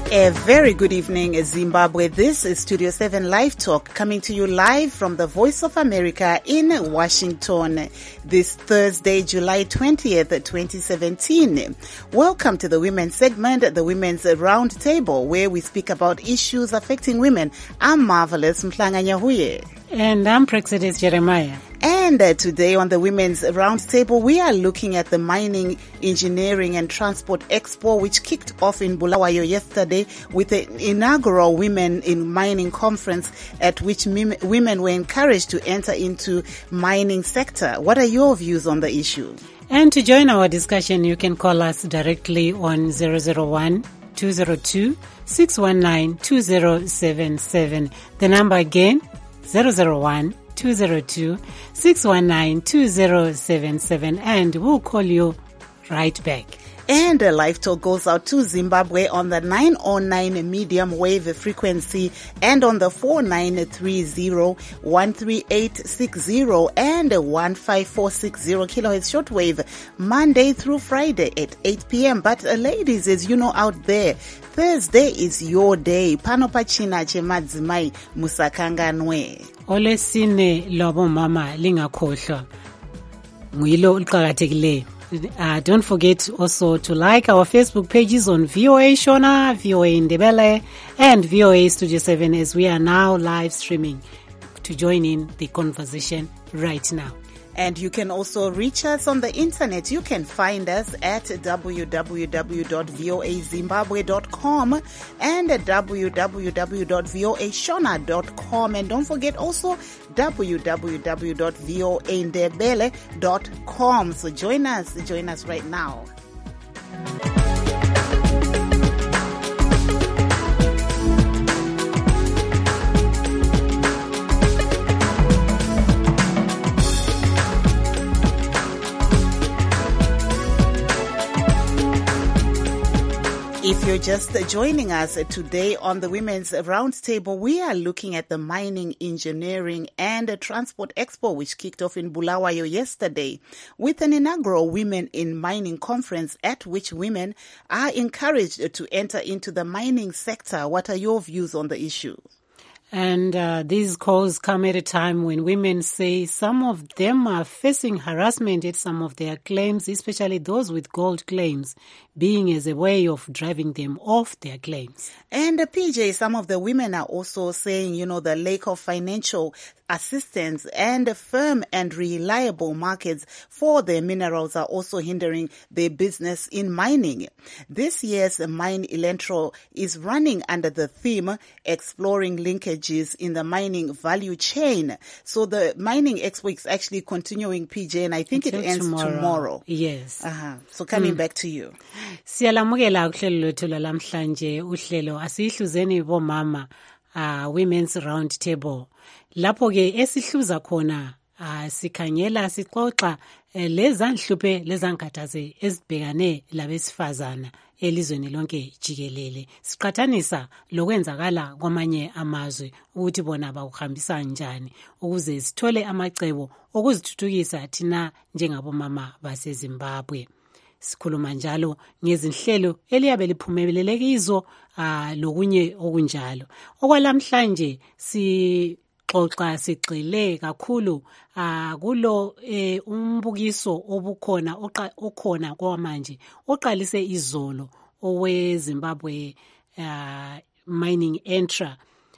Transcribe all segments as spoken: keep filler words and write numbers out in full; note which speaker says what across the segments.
Speaker 1: A very good evening, Zimbabwe. This is Studio seven Live Talk, coming to you live from the Voice of America in Washington this Thursday, July twentieth, twenty seventeen. Welcome to the Women's segment, the Women's Round Table, where we speak about issues affecting women. I'm Marvelous Mhlanga Nyahuye.
Speaker 2: And I'm Praxidis Jeremiah.
Speaker 1: And uh, today on the Women's Roundtable, we are looking at the Mining, Engineering and Transport Expo, which kicked off in Bulawayo yesterday with the inaugural Women in Mining Conference, at which mim- women were encouraged to enter into mining sector. What are your views on the issue?
Speaker 2: And to join our discussion, you can call us directly on zero zero one, two zero two, six one nine, two zero seven seven. The number again, zero zero one, two zero two, six one nine, two zero seven seven, and we'll call you right back.
Speaker 1: And a live talk goes out to Zimbabwe on the nine oh nine medium wave frequency and on the four nine three zero, one three eight six zero and one five four six zero kilohertz shortwave, Monday through Friday at eight p.m. But uh, ladies, as you know out there, Thursday is your day. Pano pachina chemadzimai musakanganwe.
Speaker 2: Olesine lobo mama lingakhohlwa nguyilo uqhakathekileyo. Uh, don't forget also to like our Facebook pages on V O A Shona, V O A Ndebele, and V O A Studio seven, as we are now live streaming to join in the conversation right now.
Speaker 1: And you can also reach us on the internet. You can find us at w w w dot voa zimbabwe dot com and at w w w dot voa shona dot com. And don't forget also w w w dot voa ndebele dot com. So join us, join us right now. If you're just joining us today on the Women's Roundtable, we are looking at the Mining, Engineering and Transport Expo, which kicked off in Bulawayo yesterday with an inaugural Women in Mining Conference, at which women are encouraged to enter into the mining sector. What are your views on the issue?
Speaker 2: And uh, these calls come at a time when women say some of them are facing harassment at some of their claims, especially those with gold claims, being as a way of driving them off their claims.
Speaker 1: And uh, P J, some of the women are also saying, you know, the lack of financial assistance and firm and reliable markets for their minerals are also hindering their business in mining. This year's Mine Elentro is running under the theme Exploring Linkages in the Mining Value Chain. So the Mining Expo is actually continuing, P J, and I think Until it ends tomorrow. tomorrow.
Speaker 2: Yes.
Speaker 1: Uh-huh. So coming mm. back to you.
Speaker 2: Siyalamukela uhlelo lwethu lamhlanje uhlelo asihluzeni bomama uh, Women's Round Table. Lapho ke esihluza khona uh, sikhangela sixoxa uh, lezanhluphe lezankathaze ezibhekane labesifazana elizweni lonke jikelele, siqhathanisa lokwenzakala kwamanye amazwe ukuthi bona bawuhambisa njani ukuze sithole amacebo okuzithuthukisa thina njengabomama baseZimbabwe. Sikhuluma njalo ngezinhlelo eliyabe liphumelele kizo uh, lokunye okunjalo. Okwalamhlanje si xoxa sigxile kakhulu uh, kulo eh, umbukiso obukhona oqa, okhona kwamanje oqalise izolo oweZimbabwe uh, Mining Entra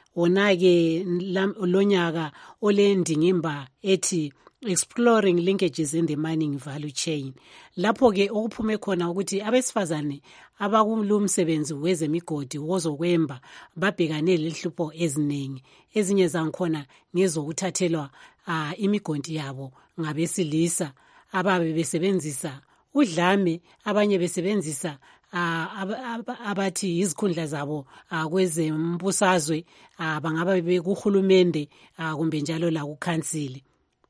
Speaker 2: onake lonyaka olendingimba ethi Exploring Linkages in the Mining Value Chain. Lapho ke okuphume khona ukuthi abesifazane abakulumsebenzi wezemigodi wozokwemba babhekane lehlupho eziningi, ezinye zankhona ngezokuthathelwa uh, imigodi yabo ngabesilisa ababe besebenzisa udlame, abanye besebenzisa uh, ab, ab, abathi izikhundla zabo uh, kwezembusazwe uh, bangaba bekuhulumende uh, kumbe njalo la kukhansili.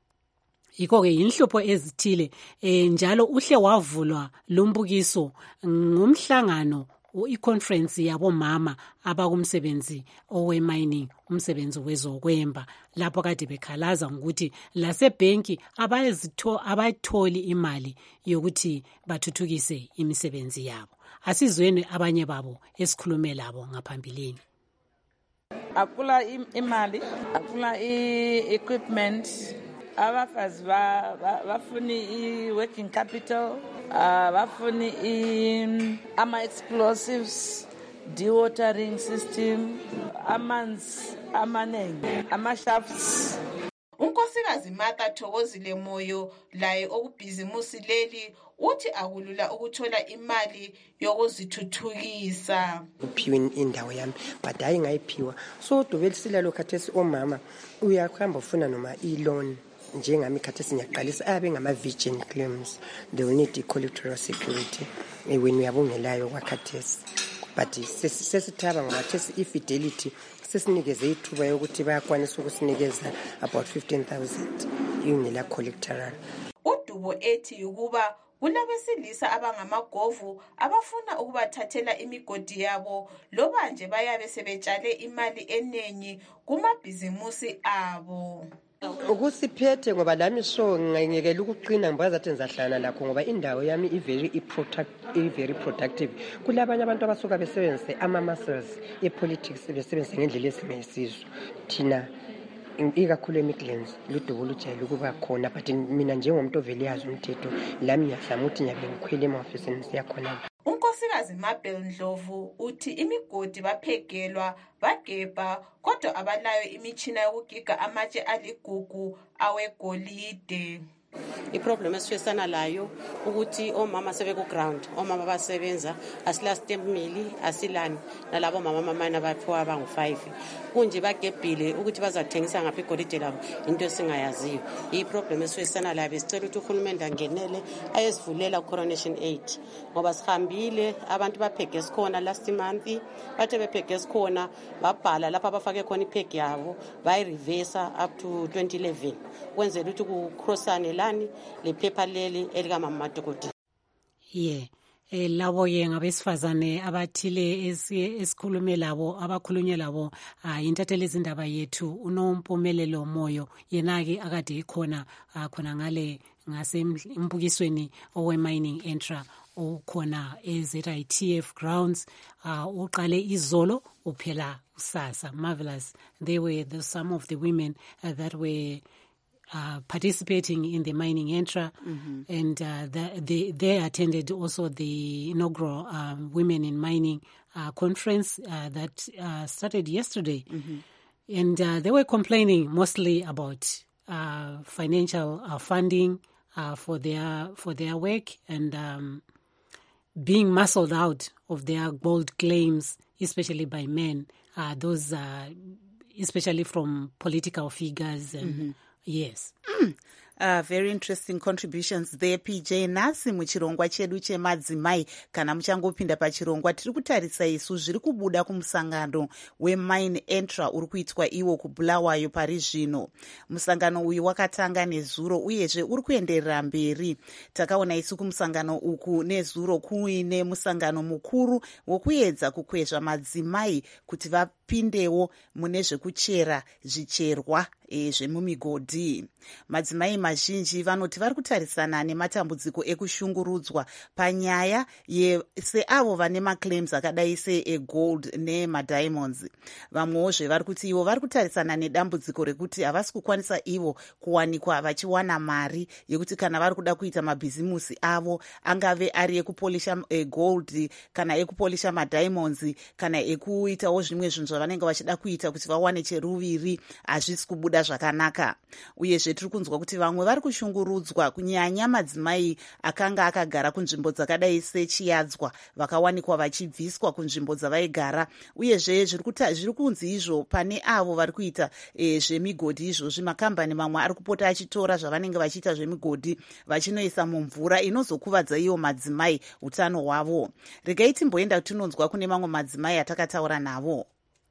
Speaker 2: Yiko ke inhlupho ezithile eh, njalo uhle wavulwa lombukiso ngumhlangano i-conference yabomama abakumsebenzi owe-mining, umsebenzi wezokwemba, lapho kade bekhalaza ngokuthi lasebhenki abayitholi imali yokuthi bathuthukise imisebenzi yabo. Asizweni abanye babo esikhulume labo ngaphambilini.
Speaker 3: Akula imali, akula i-equipment, abafazi bafuni i-working capital, bafuni ama-explosives, dewatering system, amanzi amanengi, ama-shafts.
Speaker 1: Unkosikazi Martha Thokozile Moyo laye okubhizimusi leli uthi akulula ukuthola imali yokuzithuthukisa.
Speaker 4: Uphiwe indawo yami but hayi ngayiphiwa. So dobelisila lo khathesi omama uyakhamba ufuna noma i-loan njengami khathesi ngiyaqalisa abe ngama virgin claims. They will need collateral security when uyabongelayo kwakhathesi. But sesithaba ngoba khathesi i-fidelity sesinikeze ithuba yokuthi bayakwanisa ukusinikeza about fifteen thousand yungela collateral.
Speaker 1: uDubo ethi ukuba kunabesilisa abangamagovu abafuna ukubathathela imigodi yabo loba nje bayabe sebetshale imali enengi kumabhizimusi abo.
Speaker 4: Ukusiphethe ngoba lami so ngiyekela ukuqina ngibaza ukuthi ngizahlala lakho ngoba indawo yami i very i very productive. Kulabanye abantu abasuka besebenzise ama muscles e politics besebenzise ngendlela esimesizwe. Thina ikakhulu emiglens ludubo lujayele ukuba khona but mina njengomuntu ovele yazi umthetho lami ngiyahlala ukuthi ngiyabe ngikhwele ema-ofisini siyakhona.
Speaker 1: Unkosikazi Mabel Ndlovu uthi imigodi baphegelwa bagebha kodwa abalayo imitshina yokugiga amatshe aligugu awegolide.
Speaker 5: Iproblem esifesana layo ukuthi omama sebeku ground, omama basebenza asila stamp mill, asilani nalabo mama mama abaphiwa abangu five. Kunje bagebhile ukuthi bazathengisa ngaphi igolide labo into esingayaziyo. Iproblem esifesana layo besicela ukuthi uhulumende angenele ayesivulela coronation eight ngoba sihambile abantu baphege sikhona last month, bathe bephege sikhona babhala lapha abafake khona ipheg yabo bayi reverse up to twenty eleven kwenzela ukuthi ku crossane lani le paper leli elikama madokoti.
Speaker 2: Yeah. Eh labo ye ngabesifazane abathile esikhulume labo abakhulunywe labo intatheli izindaba yethu unompumelelo Moyo yena ke akade ikhona khona ngale ngasembukisweni owe mining entra ukhona e-Z I T F grounds uqale izolo uphela usasa. Marvelous. They were the, some of the women uh, that were Uh, participating in the mining entra, mm-hmm. and uh, the, the, they attended also the inaugural um, Women in Mining uh, conference uh, that uh, started yesterday. Mm-hmm. And uh, they were complaining mostly about uh, financial uh, funding uh, for their for their work and um, being muscled out of their gold claims, especially by men, uh, those uh, especially from political figures and mm-hmm. Yes.
Speaker 1: Mm. Uh, very interesting contributions there, P J. Nasi muchirongwa chedu chemadzimai kana muchangopinda pachirongwa tiri kutarisa isu zviri kubuda kumusangano weMine Entra uri kuitwa iwo kuBulawayo pari zvino. Musangano uyu wakatanga nezuro uyezve uri kuenderera mberi. Takaona isu kumusangano uku nezuro kuine musangano mukuru wokuedza kukwezva madzimai kuti vapindewo mune zvekuchera zvicherwa e, zvemumigodhi. Madzimai mazhinji vanoti vari kutarisana nematambudziko ekushungurudzwa panyaya seavo vane maclaims akadai seegold nemadiamonds. Vamwewo zvevari kuti ivo vari kutarisana nedambudziko rekuti havasi kukwanisa ivo kuwanikwa vachiwana mari yekuti kana vari kuda kuita mabhizimusi avo angave ari ekupolisha gold kana ekupolisha madiamonds kana ekuitawo zvimwe zvinhu zvavanenge vachida kuita kuti vawane cheruviri hazvisi kubuda zvakanaka. Uyezve tiri kunzwa kuti vamwe vari kushungurudzwa kunyanya madzimai akanga akagara kunzvimbo dzakadai sechiyadzwa vakawanikwa vachibviswa kunzvimbo dzavaigara. Uyezve zviri kunzi izvo pane avo vari kuita e, zvemigodhi izvozvi makambani mamwe ari kupota achitora zvavanenge vachiita zvemigodhi vachinoisa mumvura inozokuvadza iwo madzimai utano hwavo. Regai timboenda tinonzwa kune mamwe madzimai atakataura navo.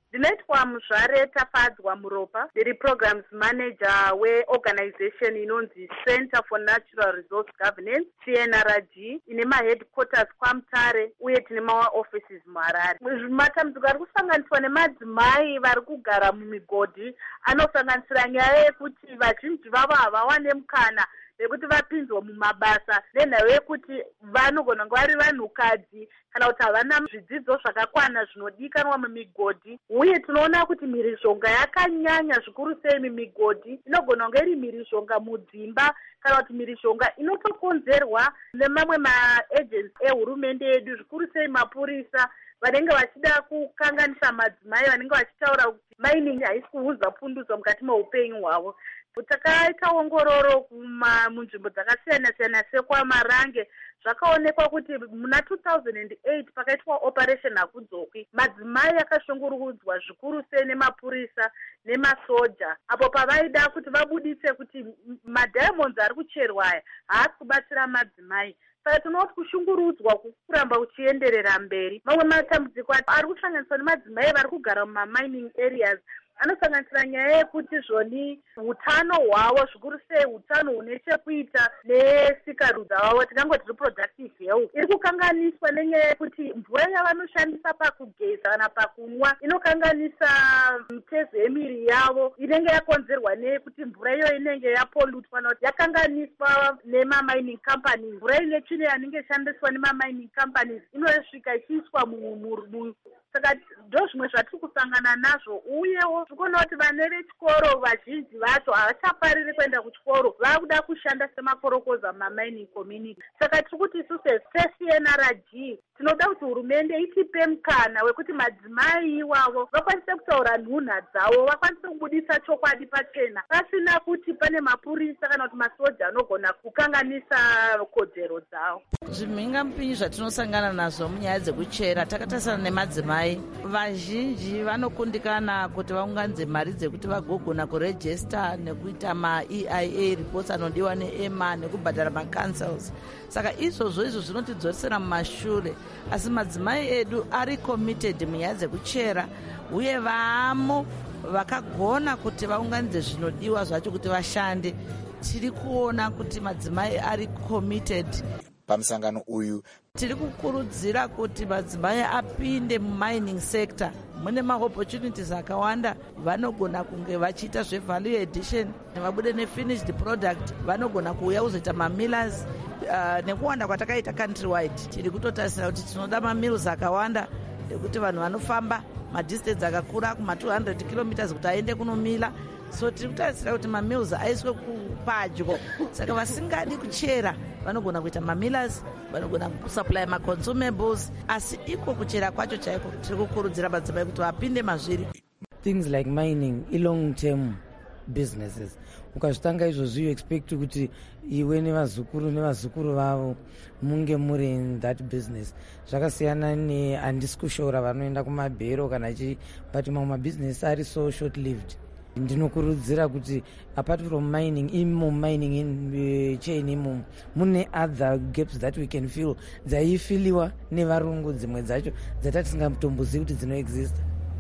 Speaker 6: Ndinoitwa Muzvare Tafadzwa Muropa, ndiri programs manager weorganization inonzi Center for Natural Resource Governance C N R G ine maheadquarters kwaMutare uye tine maoffices muHarare. Matambudziko ari kusanganiswa nemadzimai vari kugara mumigodhi anosanganisira nyaya yekuti vazhinji vavo havawane mukana nekuti vapinzwa mumabasa nenhau yekuti vanogona kunge vari vanhukadzi kana kuti havana zvidzidzo zvakakwana zvinodikanwa mumigodhi. Uye tinoona kuti mhirizhonga yakanyanya zvikuru sei mimigodhi, inogona kunge iri mhirizhonga mudzimba kana kuti mhirizhonga inotokonzerwa nemamwe maagency ehurumende yedu, zvikuru sei mapurisa vanenge vachida kukanganisa madzimai, vanenge vachitaura kuti mining haisi kuudza punduzo mukati meupenyu hwavo. Takaita ongororo munzvimbo dzakasiyana siyana sekwaMarange, zvakaonekwa kuti muna two thousand eight pakaitwa operation Hakudzokwi, madzimai akashungurudzwa zvikuru sei nemapurisa nemasoja apo pavaida kuti vabudise kuti madiamonds ari kucherwa aya haasi kubatsira madzimai. Saka tinoti kushungurudzwa kuramba kuchienderera mberi. Mamwe matambudziko ari kusanganiswa nemadzimai vari kugara mumamining areas anosanganisira nyaya yekuti zvoni utano hwavo, zvikuru sei utano hune chekuita nesikarudzi vavo, tingangoti reproductive health, iri kukanganiswa nenyaya yekuti mvura yavanoshandisa pakugeza kana pakunwa inokanganisa mitezo yemiri yavo, inenge yakonzerwa nekuti mvura iyo inenge yapolutwa noti yakanganiswa nemamining companies. Mvura ine tsvina yanenge ishandiswa nemamining companies inosvika ichiiswa mu saka ndo zvimwe zvatiri kusangana nazvo. Uyewo tikuona kuti vana vechikoro vazhinji vacho havachafariri kuenda kuchikoro, vakuda kushanda semakorokoza mumamining community. Saka tiri kuti isusu se-C N R G tinoda kuti hurumende itipe mukana wekuti madzimai iwavo vakwanise kutaura nhunha dzavo, vakwanise kubudisa chokwadi pachena pasina kuti pane mapurisa kana kuti masoja anogona kukanganisa kodzero dzavo.
Speaker 3: Zvimhingamupinyi zvatinosangana nazvo munyaya dzekuchera, takatasana nemadzimai vazhinji vanokundikana kuti vaunganidze mari dzekuti vagogona kurejista nekuita ma-E I A reports anodiwa neEMA nekubhadhara ma-councils. Saka izvozvo izvo zvinotidzosera mumashure, asi madzimai edu ari committed munyaya dzekuchera uye vamo vakagona kuti vaunganidze zvinodiwa zvacho kuti vashande. Tiri kuona kuti madzimai ari committed.
Speaker 7: Pamusangano uyu
Speaker 3: tiri kukurudzira kuti madzimai apinde mumining sector. Mune maopportunities akawanda, vanogona kunge vachiita zvevalue addition, vabude nefinished product, vanogona kuuya kuzoita mamillers. Uh, nekuwanda kwatakaita countrywide tiri kutotarisira kuti tinoda mamills akawanda ekuti vanhu vanofamba madistance akakura kuma two hundred kilometers kuti aende kunomila. So tiri kutarisira kuti mamills aiswe kupadyo, saka vasingadi kuchera vanogona kuita mamillers, vanogona kusupply maconsumables, asi iko kuchera kwacho chaiko tiri kukurudzira madzimai kuti vapinde mazviri.
Speaker 8: Things like mining i long term businesses. Ukazvitanga izvozvo you expect kuti iwe nevazukuru nevazukuru vavo munge muri in that business. Zvakasiyana ne handisi kushora vanoenda kumabhero kana chi, but mamwe mabusiness ari so short lived. Ndinokurudzira kuti apart from mining, imo mining in uh, chain imo mune other gaps that we can fill dzaifiliwa nevarungu dzimwe dzacho dzatatisingatombozivi kuti dzino exist.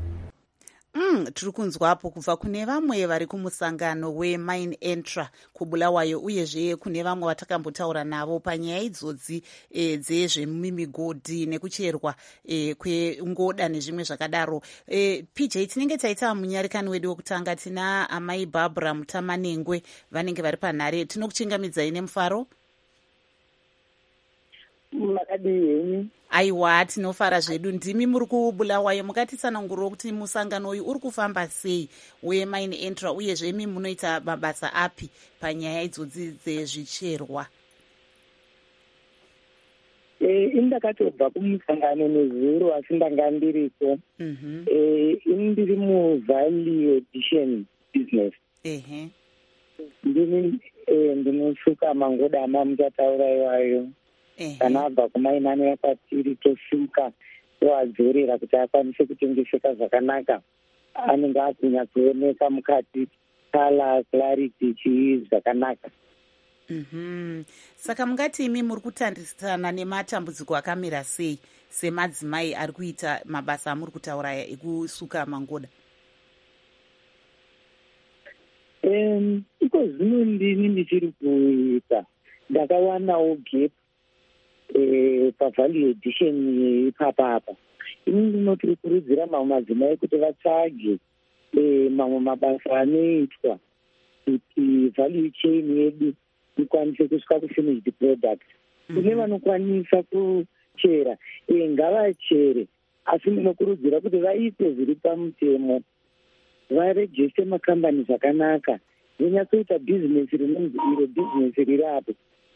Speaker 1: Mm, tiri kunzwapo kubva kune vamwe vari kumusangano weMine Entra kuBulawayo, uyezve kune vamwe vatakambotaura navo panyaya idzodzi e, dzezvemimigodhi nekucherwa e, kwengoda nezvimwe zvakadaro. E, P J, tinenge taita munyarikani wedu wekutanga tina amai Barbara Mutamanengwe vanenge vari panhare. Tinokuchingamidzai nemufaro.
Speaker 9: Makadii.
Speaker 1: Aiwa, tinofara zvedu. Ndimi muri kuBulawayo, mukatitsanangurira kuti musangano uyu uri kufamba sei weMine Entra, uyezve imi munoita mabasa api panyaya idzodzi dzezvicherwa?
Speaker 9: Eh, indakatobva kumusangano nezuro asi ndanga ndiriko.
Speaker 1: Mhm.
Speaker 9: Eh, indiri muvalue addition business.
Speaker 1: Ehe.
Speaker 9: Ndini eh ndinosuka mangoda amamutataura iwayo. Kana abva kumainani yakwatiri tosuka toadzorera kuti akwanise kutengeseka zvakanaka, anenge akunyatsooneka mukati, kala clarity chii zvakanaka.
Speaker 1: Mhm. Saka mungati imi muri kutandisana nematambudziko akamira sei semadzimai ari kuita mabasa amuri kutaura ekusuka mangoda?
Speaker 9: um iko zvino ndini ndichiri kuita ndakawanawo gap um pavalue addition ipapapa. ini ndinoti kukurudzira mamwe madzimai kuti vatsvage um mamwe mabasa anoitwa kuti value chain yedu ikwanise kusvika kufinished product. kune vanokwanisa kuchera ngavachere, asi ndinokurudzira kuti vaite zviri pamutemo, varejiste makambani zvakanaka, vinyatsoita bhizinesi rinonzi iro bhizinesi riri apo.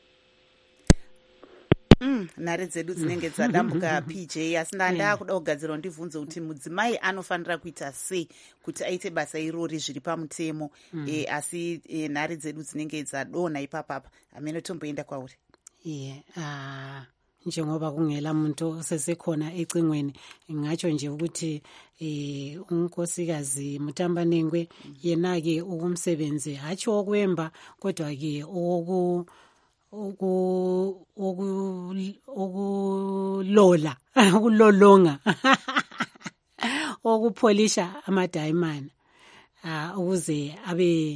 Speaker 1: Mm, nhare dzedu dzinenge dzadambuka P J, asi ndanda kuda kugadzirwa ndibvunze kuti mudzimai anofanira kuita sei kuti aite basa irori zviri pamutemo. mm. e, asi e, nhare dzedu dzinenge dzadonha ipapapa. amene tomboenda kwauri.
Speaker 2: yeah. uh... njengoba kungela muntu osesekhona ecingweni, ngatsho nje ukuthi eh unkosikazi Mutambanengwe yena-ke ukumsebenzi hatshi okwemba kodwa-ke oku oku okulola ukulolonga okupholisha amadayimana uh, ukuze abe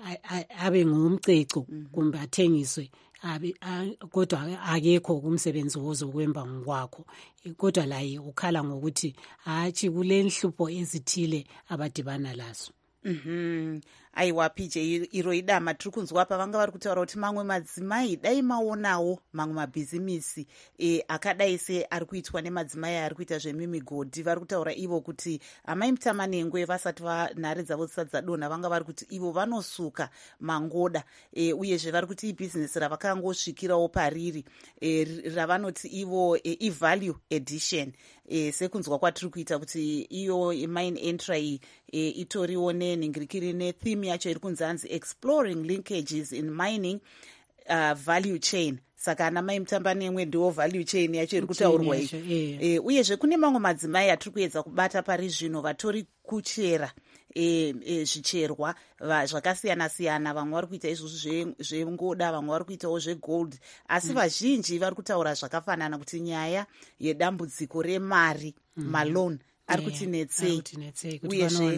Speaker 2: abe ngumceco kumbe athengiswe. Abi kodwa akekho kumsebenzi wozokwemba ngokwakho, kodwa laye ukhala ngokuthi hatshi kule nhlupho ezithile abadibana lazo.
Speaker 1: Mhm. aiwa P J, iro idama tiri kunzwa pa vanga vari kutaura kuti mamwe madzimai dai maonawo mamwe mabhizimisi e, akadai se ari kuitwa nemadzimai ari kuita zvemimigodhi. vari kutaura ivo kuti amai Mutamanengwe vasati vanhare dzavo dzisati dzadonha vanga vari kuti ivo vanosuka mangoda e, uyezve vari kuti ibhizinesi ravakangosvikirawo pariri e, ravanoti ivo e, ivalue addition e, sekunzwa kwatiri kuita kuti iyo main entry e, itoriwo nenhingirikiri netheme yacho iri kunzanzi exploring linkages in mining uh, value chain. saka ana mai Mutambanengwe ndiwo value chain yacho iri kutaurwa iyi. e, uyezve kune mamwe madzimai atiri kuedza kubata pari zvino vatori kuchera e, e, zvicherwa zvakasiyana-siyana. vamwe vari kuita izvozvo zvengoda, vamwe vari kuitawo zvegold, asi mm. vazhinji vari kutaura zvakafanana kuti nyaya yedambudziko remari mm. malone ari kuti netsei, uyezve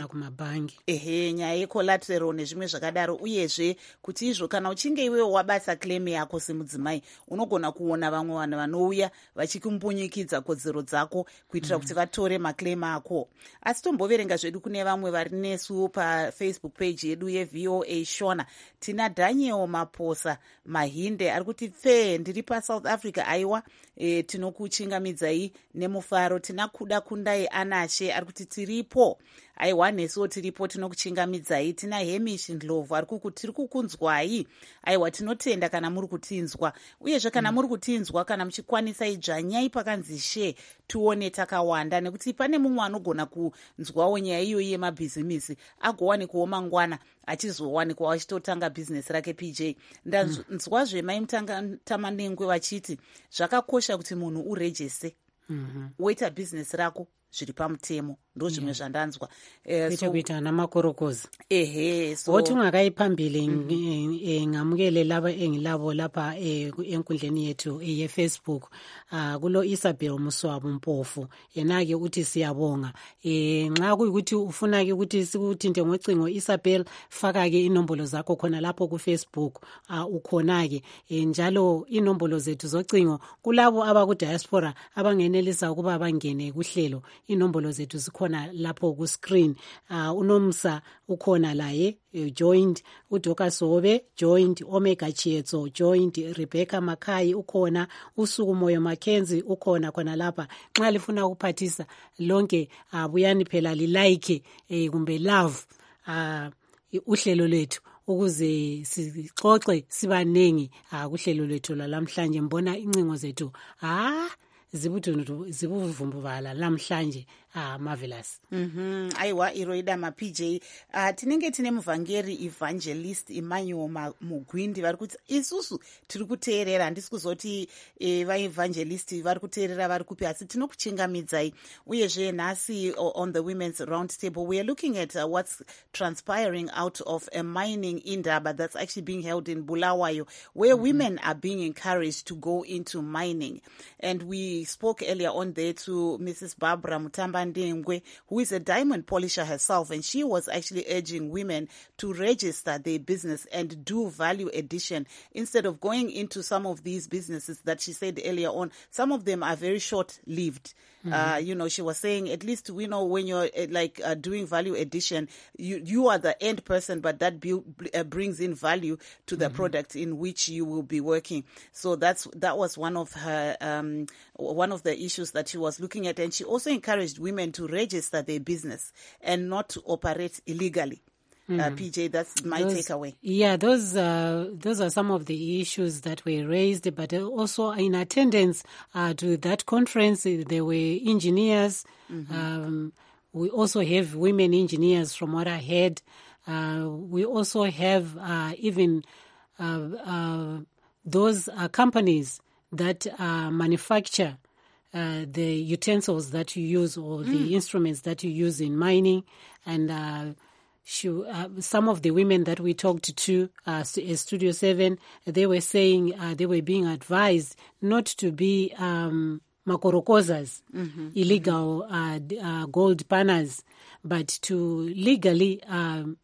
Speaker 1: ehe nyaya yecollateral nezvimwe zvakadaro. uyezve kuti izvo kana uchinge iwewo wabasa claim yako semudzimai, unogona kuona vamwe vanhu vanouya vachikumbunyikidzwa kodzero dzako kuitira mm. kuti vatore maclaim ako. asi tomboverenga zvedu kune vamwe vari nesu pafacebook page yedu yeV O A Shona. tina Daniel Maposa Mahinde ari kuti pfe ndiri paSouth Africa. aiwa e, tinokuchingamidzai nemufaro. tina Kuda Kundai Anashe ari kuti tiripo. aiwa nesuwo tiripo tinokuchingamidzai. tina Hemish Ndlovu ari kuti tiri kukunzwai. aiwa tinotenda kana muri kutinzwa, uyezve kana muri kutinzwa, kana muchikwanisa idzvanyai pakanzi she tione takawanda, nekuti pane mumwe anogona kunzwawo nyaya iyoyi yemabhizimisi agowanikwawo mangwana achizowanikwa achitotanga bhizinesi rake. P J, ndanzwa zvemai Mutamanengwe vachiti zvakakosha kuti munhu urejese mm-hmm. woita bhizinesi rako zviri pamutemo. ndo zvimwe yeah. zvandanzwa
Speaker 2: kuita kuita namakorokozi
Speaker 1: ehe so
Speaker 2: wothi ungakayiphambili mm-hmm. ngamukele laba engilabo lapha enkundleni yethu ye-Facebook uh, kulo Isabel Muswabu Mpofu. yena-ke uthi siyabonga eh nxa kuyikuthi ufuna-ke ukuthi sikuthinte ngocingo Isabel, faka-ke inombolo zakho khona lapho ku-Facebook uh, ukhona-ke e, njalo inombolo zethu zocingo kulabo abaku-diaspora abangenelisa ukuba bangene kuhlelo. inombolo zethu zikhona lapho ku screen. uh, uNomsa ukhona laye uh, joined, uDoka Sobe joined, Omega Chietso joined, Rebecca Makai ukhona, uSuku Moyo Mackenzie ukhona khona lapha. nxa lifuna ukuphathisa lonke uh, buyani phela li like eh, kumbe love uh, uhlelo lwethu ukuze sixoxe sibanengi uh, kuhlelo lwethu lamhlanje. mbona incingo zethu ah zibuthu zibuvumbala lamhlanje. Ah, marvelous.
Speaker 1: Mhm. aiwa iro idama P J. Uh, tinenge tine muvhangeri evangelist Emmanuel Mugwindi vari kuti isusu tiri kuteerera. handisi kuzoti eh, vaevangelist vari kuteerera vari kupi, asi tinokuchingamidzai. uyezve nhasi on the women's round table we are looking at uh, what's transpiring out of a mining indaba that's actually being held in Bulawayo, where mm-hmm. women are being encouraged to go into mining. And we we spoke earlier on there to Missus Barbara Mutambandengwe, who is a diamond polisher herself, and she was actually urging women to register their business and do value addition instead of going into some of these businesses that she said earlier on. Some of them are very short-lived. Mm-hmm. Uh, you know, she was saying, at least we know when you're uh, like uh, doing value addition, you you are the end person, but that bu- uh, brings in value to the mm-hmm. product in which you will be working. So that's that was one of her um, one of the issues that she was looking at, and she also encouraged women to register their business and not to operate illegally. Mm. Uh, P J, that's my
Speaker 2: those,
Speaker 1: takeaway.
Speaker 2: Yeah, those uh, those are some of the issues that were raised, but also in attendance uh, to that conference, there were engineers. Mm-hmm. Um, we also have women engineers, from what I heard. Uh, we also have uh, even uh, uh, those uh, companies that uh, manufacture uh, the utensils that you use or mm. the instruments that you use in mining, and uh, She, uh, some of the women that we talked to uh, at Studio seven, they were saying uh, they were being advised not to be um, makorokozas, mm-hmm. illegal uh, uh, gold panners, but to legally um,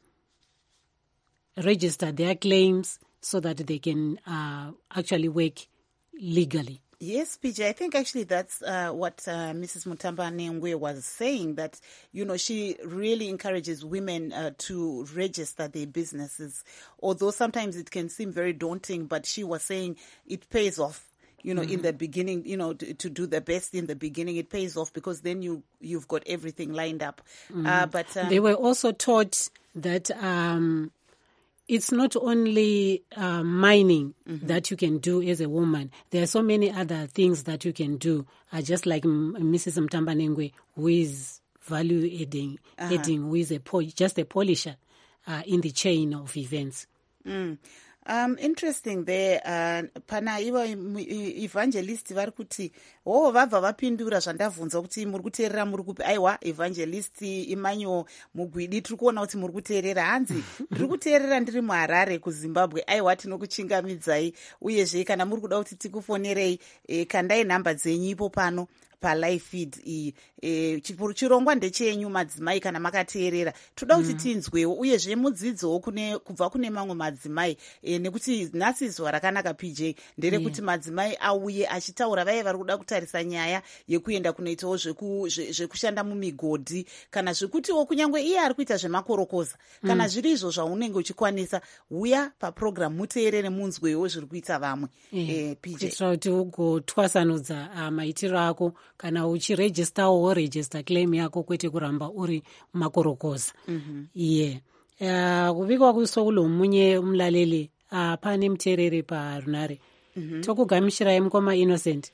Speaker 2: register their claims so that they can uh, actually work legally.
Speaker 1: Yes, P J, I think actually that's uh, what uh, Missus Mutambandengwe was saying, that, you know, she really encourages women uh, to register their businesses, although sometimes it can seem very daunting, but she was saying it pays off. You know, mm-hmm. in the beginning, you know, to, to do the best in the beginning, it pays off because then you, you've got everything lined up. Mm-hmm. Uh, but um,
Speaker 2: they were also taught that um, it's not only uh, mining mm-hmm. that you can do as a woman. There are so many other things that you can do, uh, just like Missus Mutambandengwe, who is value adding, uh-huh. adding who is a pol- just a polisher uh, in the chain of events.
Speaker 1: Mm. Um, interesting there. Uh, pana iva evangelist vari kuti wo vabva vapindura zvandabvunza kuti muri kuteerera muri kupi. Aiwa, evangelist Emmanuel Mugwidi, tiri kuona kuti muri kuteerera. Hanzi ndiri kuteerera ndiri muHarare kuZimbabwe. Aiwa, tinokuchingamidzai, uyezve kana muri kuda kuti tikufonerei, eh, kandai nhamba dzenyu ipo pano palive feed iyi. E, chirongwa ndechenyu madzimai kana makateerera, toda kuti mm. tinzwewo, uyezve mudzidzowo kune kubva kune mamwe madzimai, e, nekuti nhasi zuva rakanaka P J ndere yeah. kuti madzimai auye achitaura vaye vari kuda kutarisa nyaya yekuenda kunoitawo zvekushanda mumigodhi, kana zvekutiwo kunyange iye ari kuita zvemakorokoza, kana mm. zviri izvo zvaunenge uchikwanisa, uya paprogram muteerere munzwewo zviri kuita vamwe.
Speaker 2: yeah. e, P J kuitira kuti ugotwasanudza uh, maitiro ako kana uchiregistawo register claim yako, kwete kuramba uri makorokoza. mm-hmm. iye yeah. uh, kuvikwa kuso kulo munye umlaleli uh, pane muteereri parunare. mm-hmm. tokugamuchirai mukoma Innocent.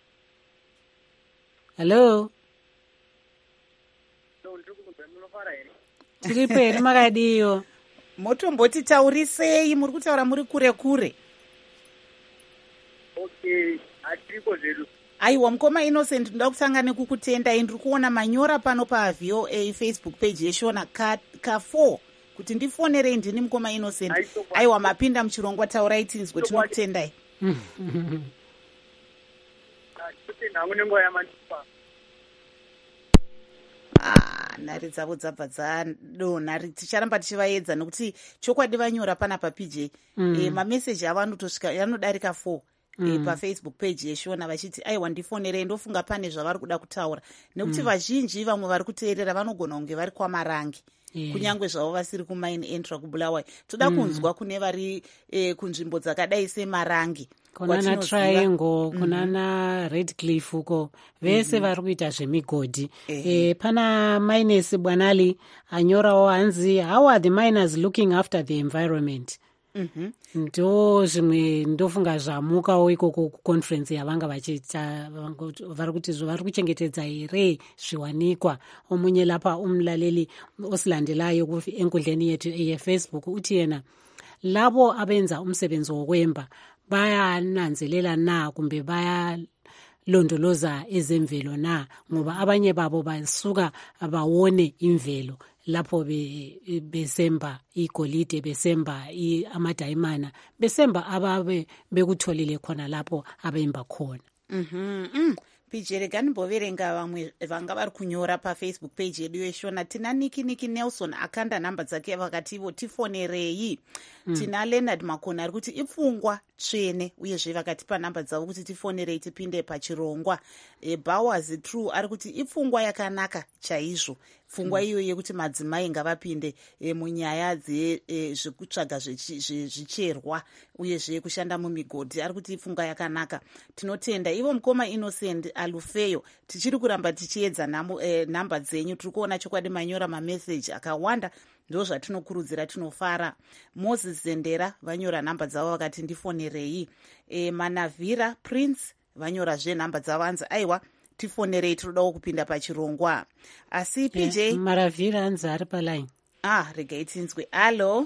Speaker 2: Hello, tiripo here makadiyo?
Speaker 1: motomboti taurisei, muri kutaura muri kure kure.
Speaker 9: Okay, atiripo zvedu.
Speaker 1: Aiwa, mukoma Innocent, ndoda kutanga nekukutendai. Ndiri kuona manyora pano paV O A Facebook page yeshona ka, ka four kuti ndifonerei ndini mukoma Innocent. Aiwa, mapinda muchirongwa, taurai tinzwe, tinokutendai. Ah, nhare dzavo dzabva dzadonha. Ticharamba tichivaedza nekuti chokwadi vanyora panapa P J. mm. e, mameseji avo anotosvika anodarika four. Mm. E, pafacebook page yeshona vachiti aiwa ndifonerei, ndofunga pane zvavari kuda kutaura, nekuti mm. vazhinji vamwe vari kuteerera vanogona kunge vari kwamarangi. Yeah. kunyange zvavo vasiri kumain entra kubulawayo. Toda mm. kunzwa kune vari e, kunzvimbo dzakadai semarangi,
Speaker 2: kunana Triangle, kunana mm-hmm. Redcliffe uko vese mm-hmm. vari kuita zvemigodhi. eh. e, pana Minus Bwanali anyorawo hanzi how are the miners looking after the environment. Mm-hmm. ndo zvimwe ndofunga zvamukawo ikoko kuconference yavanga vachiita, vari kuti vari kuchengetedza here zviwanikwa. omunye lapa umlaleli osilandelayo enkundleni yetu yefacebook uti yena labo abenza umsebenzi wokwemba bayananzelela na kumbe baya londoloza ezemvelo na, ngoba abanye babo basuka bawone imvelo lapho be, besemba igolide, besemba amadayimana, besemba ababe bekutholile khona lapho abemba khona.
Speaker 1: Mhm. Mm. P J rega ndimboverenga vamwe vanga vari kunyora pafacebook page yedu yeshona. Tina Niki Niki Nelson akanda nhamba dzake vakati ivo tifonerei. mm. Tina Leonard Makona ari kuti ipfungwa tsvene uyezve vakatipa nhamba dzavo kuti tifonerei tipinde pachirongwa. e, Bowers True ari kuti ipfungwa yakanaka chaizvo pfungwa mm. iyoyo yekuti madzimai ngavapinde e, munyaya dzezvekutsvaga e, zvicherwa uyezve kushanda mumigodhi. Ari kuti ipfungwa yakanaka, tinotenda. Ivo Mukoma Innocent Alufeyo, tichiri kuramba tichiedza e, nhamba dzenyu. Tiri kuona chokwadi manyora mameseji akawanda, ndo zvatinokurudzira, tinofara. Moses Zendera vanyora nhamba dzavo vakati ndifonerei. e, Manavhira Prince vanyorazve nhamba dzavo anzi aiwa tifonerei tinodawo kupinda pachirongwa. Asi P J
Speaker 2: yeah, Maravhira anzi ari paline.
Speaker 1: ah regai tinzwe. Allo.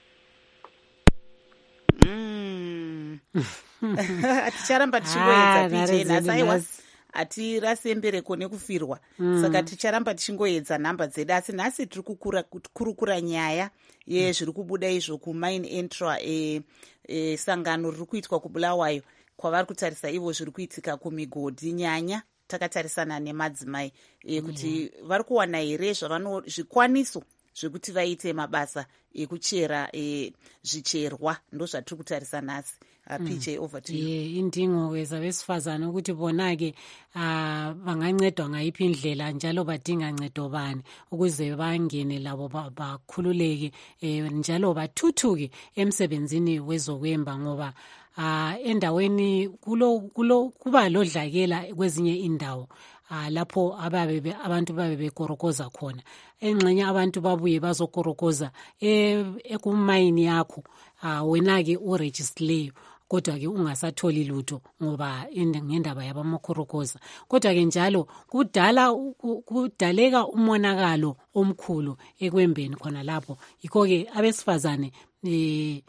Speaker 1: mm. Ticharamba tichingoedza P J nhasi aiwa hatirasembereko nekufirwa. mm. Saka ticharamba tichingoedza nhamba dzedu, asi nhasi tiri kukurukura nyaya yezviri kubuda izvo kumain entra e, e, sangano riri kuitwa kubulawayo kwavari kutarisa ivo zviri kuitika kumigodhi. Nyanya takatarisana nemadzimai e, kuti yeah. vari kuwana here zvavano zvikwaniso zvekuti vaite mabasa ekuchera e, zvicherwa. Ndo zvatiri kutarisa nhasi. uh, P J, over to you.
Speaker 2: Yeah, indingo wezabesifazane ukuthi bona-ke uh, bangancedwa ngayiphi indlela njalo badinga ncedo bani ukuze bangene labo bakhululeke eh, njalo bathuthuke emsebenzini wezokwemba, ngoba uh, endaweni kulo, kulo kuba lodlakela kwezinye indawo uh, lapho ababe abantu babe bekorokoza khona. Engxenye abantu babuye bazokorokoza ekumayini yakho uh, wena-ke uregistileyo kodwa-ke ungasatholi lutho ngoba ngendaba yabamakorokoza. Kodwa-ke njalo kudala kudaleka umonakalo omkhulu ekwembeni khona lapho. Yikho-ke abesifazane eh,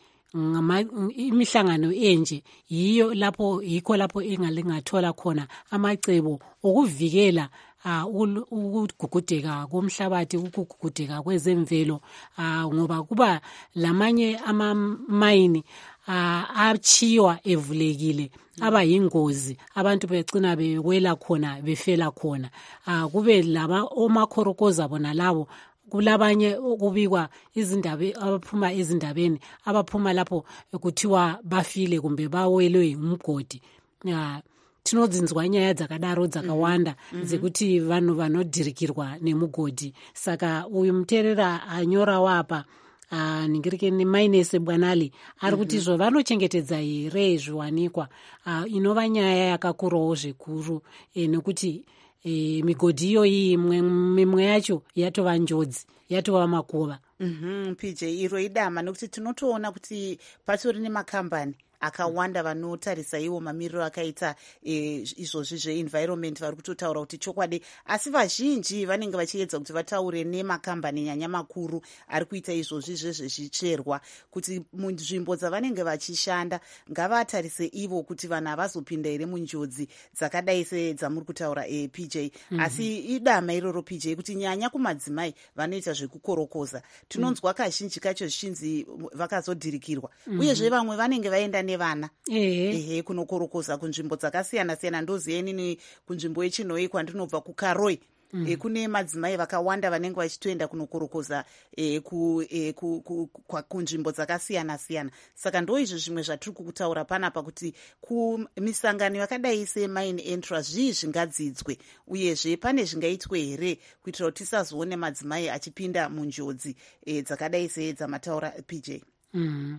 Speaker 2: imihlangano enje yiyo lapho yikho lapho engalingathola khona amacebo okuvikela uh, ukugugudeka komhlabathi, ukugugudeka kwezemvelo uh, ngoba kuba lamanye amamayini uh, achiwa evulekile aba yingozi, abantu begcina bewela khona befela khona. uh, kube laba omakhorokoza bona labo kulabanye okubikwa izindaba abaphuma ezindabeni abaphuma lapho kuthiwa bafile kumbe bawelwe umgodi. uh, tinodzinzwa nyaya dzakadaro dzakawanda mm -hmm. dzekuti vanhu vanodirikirwa nemugodi. Saka uyu muteerera anyora wapa uh, ningirike nemainese bwanali ari kuti mm -hmm. izvo vanochengetedza here zviwanikwa uh, inova nyaya yakakurawo zvikuru e, nekuti e, migodhi iyoyi mimwe yacho yatova njodzi, yatova makuva.
Speaker 1: mm -hmm. P J, iro idama nekuti tinotoona kuti patori nemakambani akawanda vanotarisa iwo mamiriro akaita e, izvozvi zveenvironment vari kutotaura kuti chokwadi, asi vazhinji vanenge vachiedza kuti vataure nemakambani nyanya makuru ari kuita izvozvi zvezvezvicherwa kuti munzvimbo dzavanenge vachishanda ngavatarise ivo kuti vanhu havazopinda here munjodzi dzakadai sedzamuri kutaura e, P J. mm -hmm. Asi idama iroro P J kuti nyanya kumadzimai vanoita zvekukorokoza tinonzwa mm -hmm. kazhinji kacho zvichinzi vakazodhirikirwa mm -hmm. uyezve vamwe vanenge vaenda nevana ehe ehe kunokorokoza kunzvimbo dzakasiyana siyana. Ndoziyenini kunzvimbo yechinhoi kwandinobva kukaroi mm. e, kune madzimai vakawanda vanenge vachitoenda kunokorokoza e, ku, e, ku, ku, ku, kunzvimbo dzakasiyana siyana. Saka ndo izvo zvimwe zvatiri kutaura panapa kuti kumisangano yakadai semain entra zvii zvingadzidzwe uyezve pane zvingaitwe here kuitira kuti tisazoone madzimai achipinda munjodzi e, dzakadai sedzamataura P J.
Speaker 2: mm.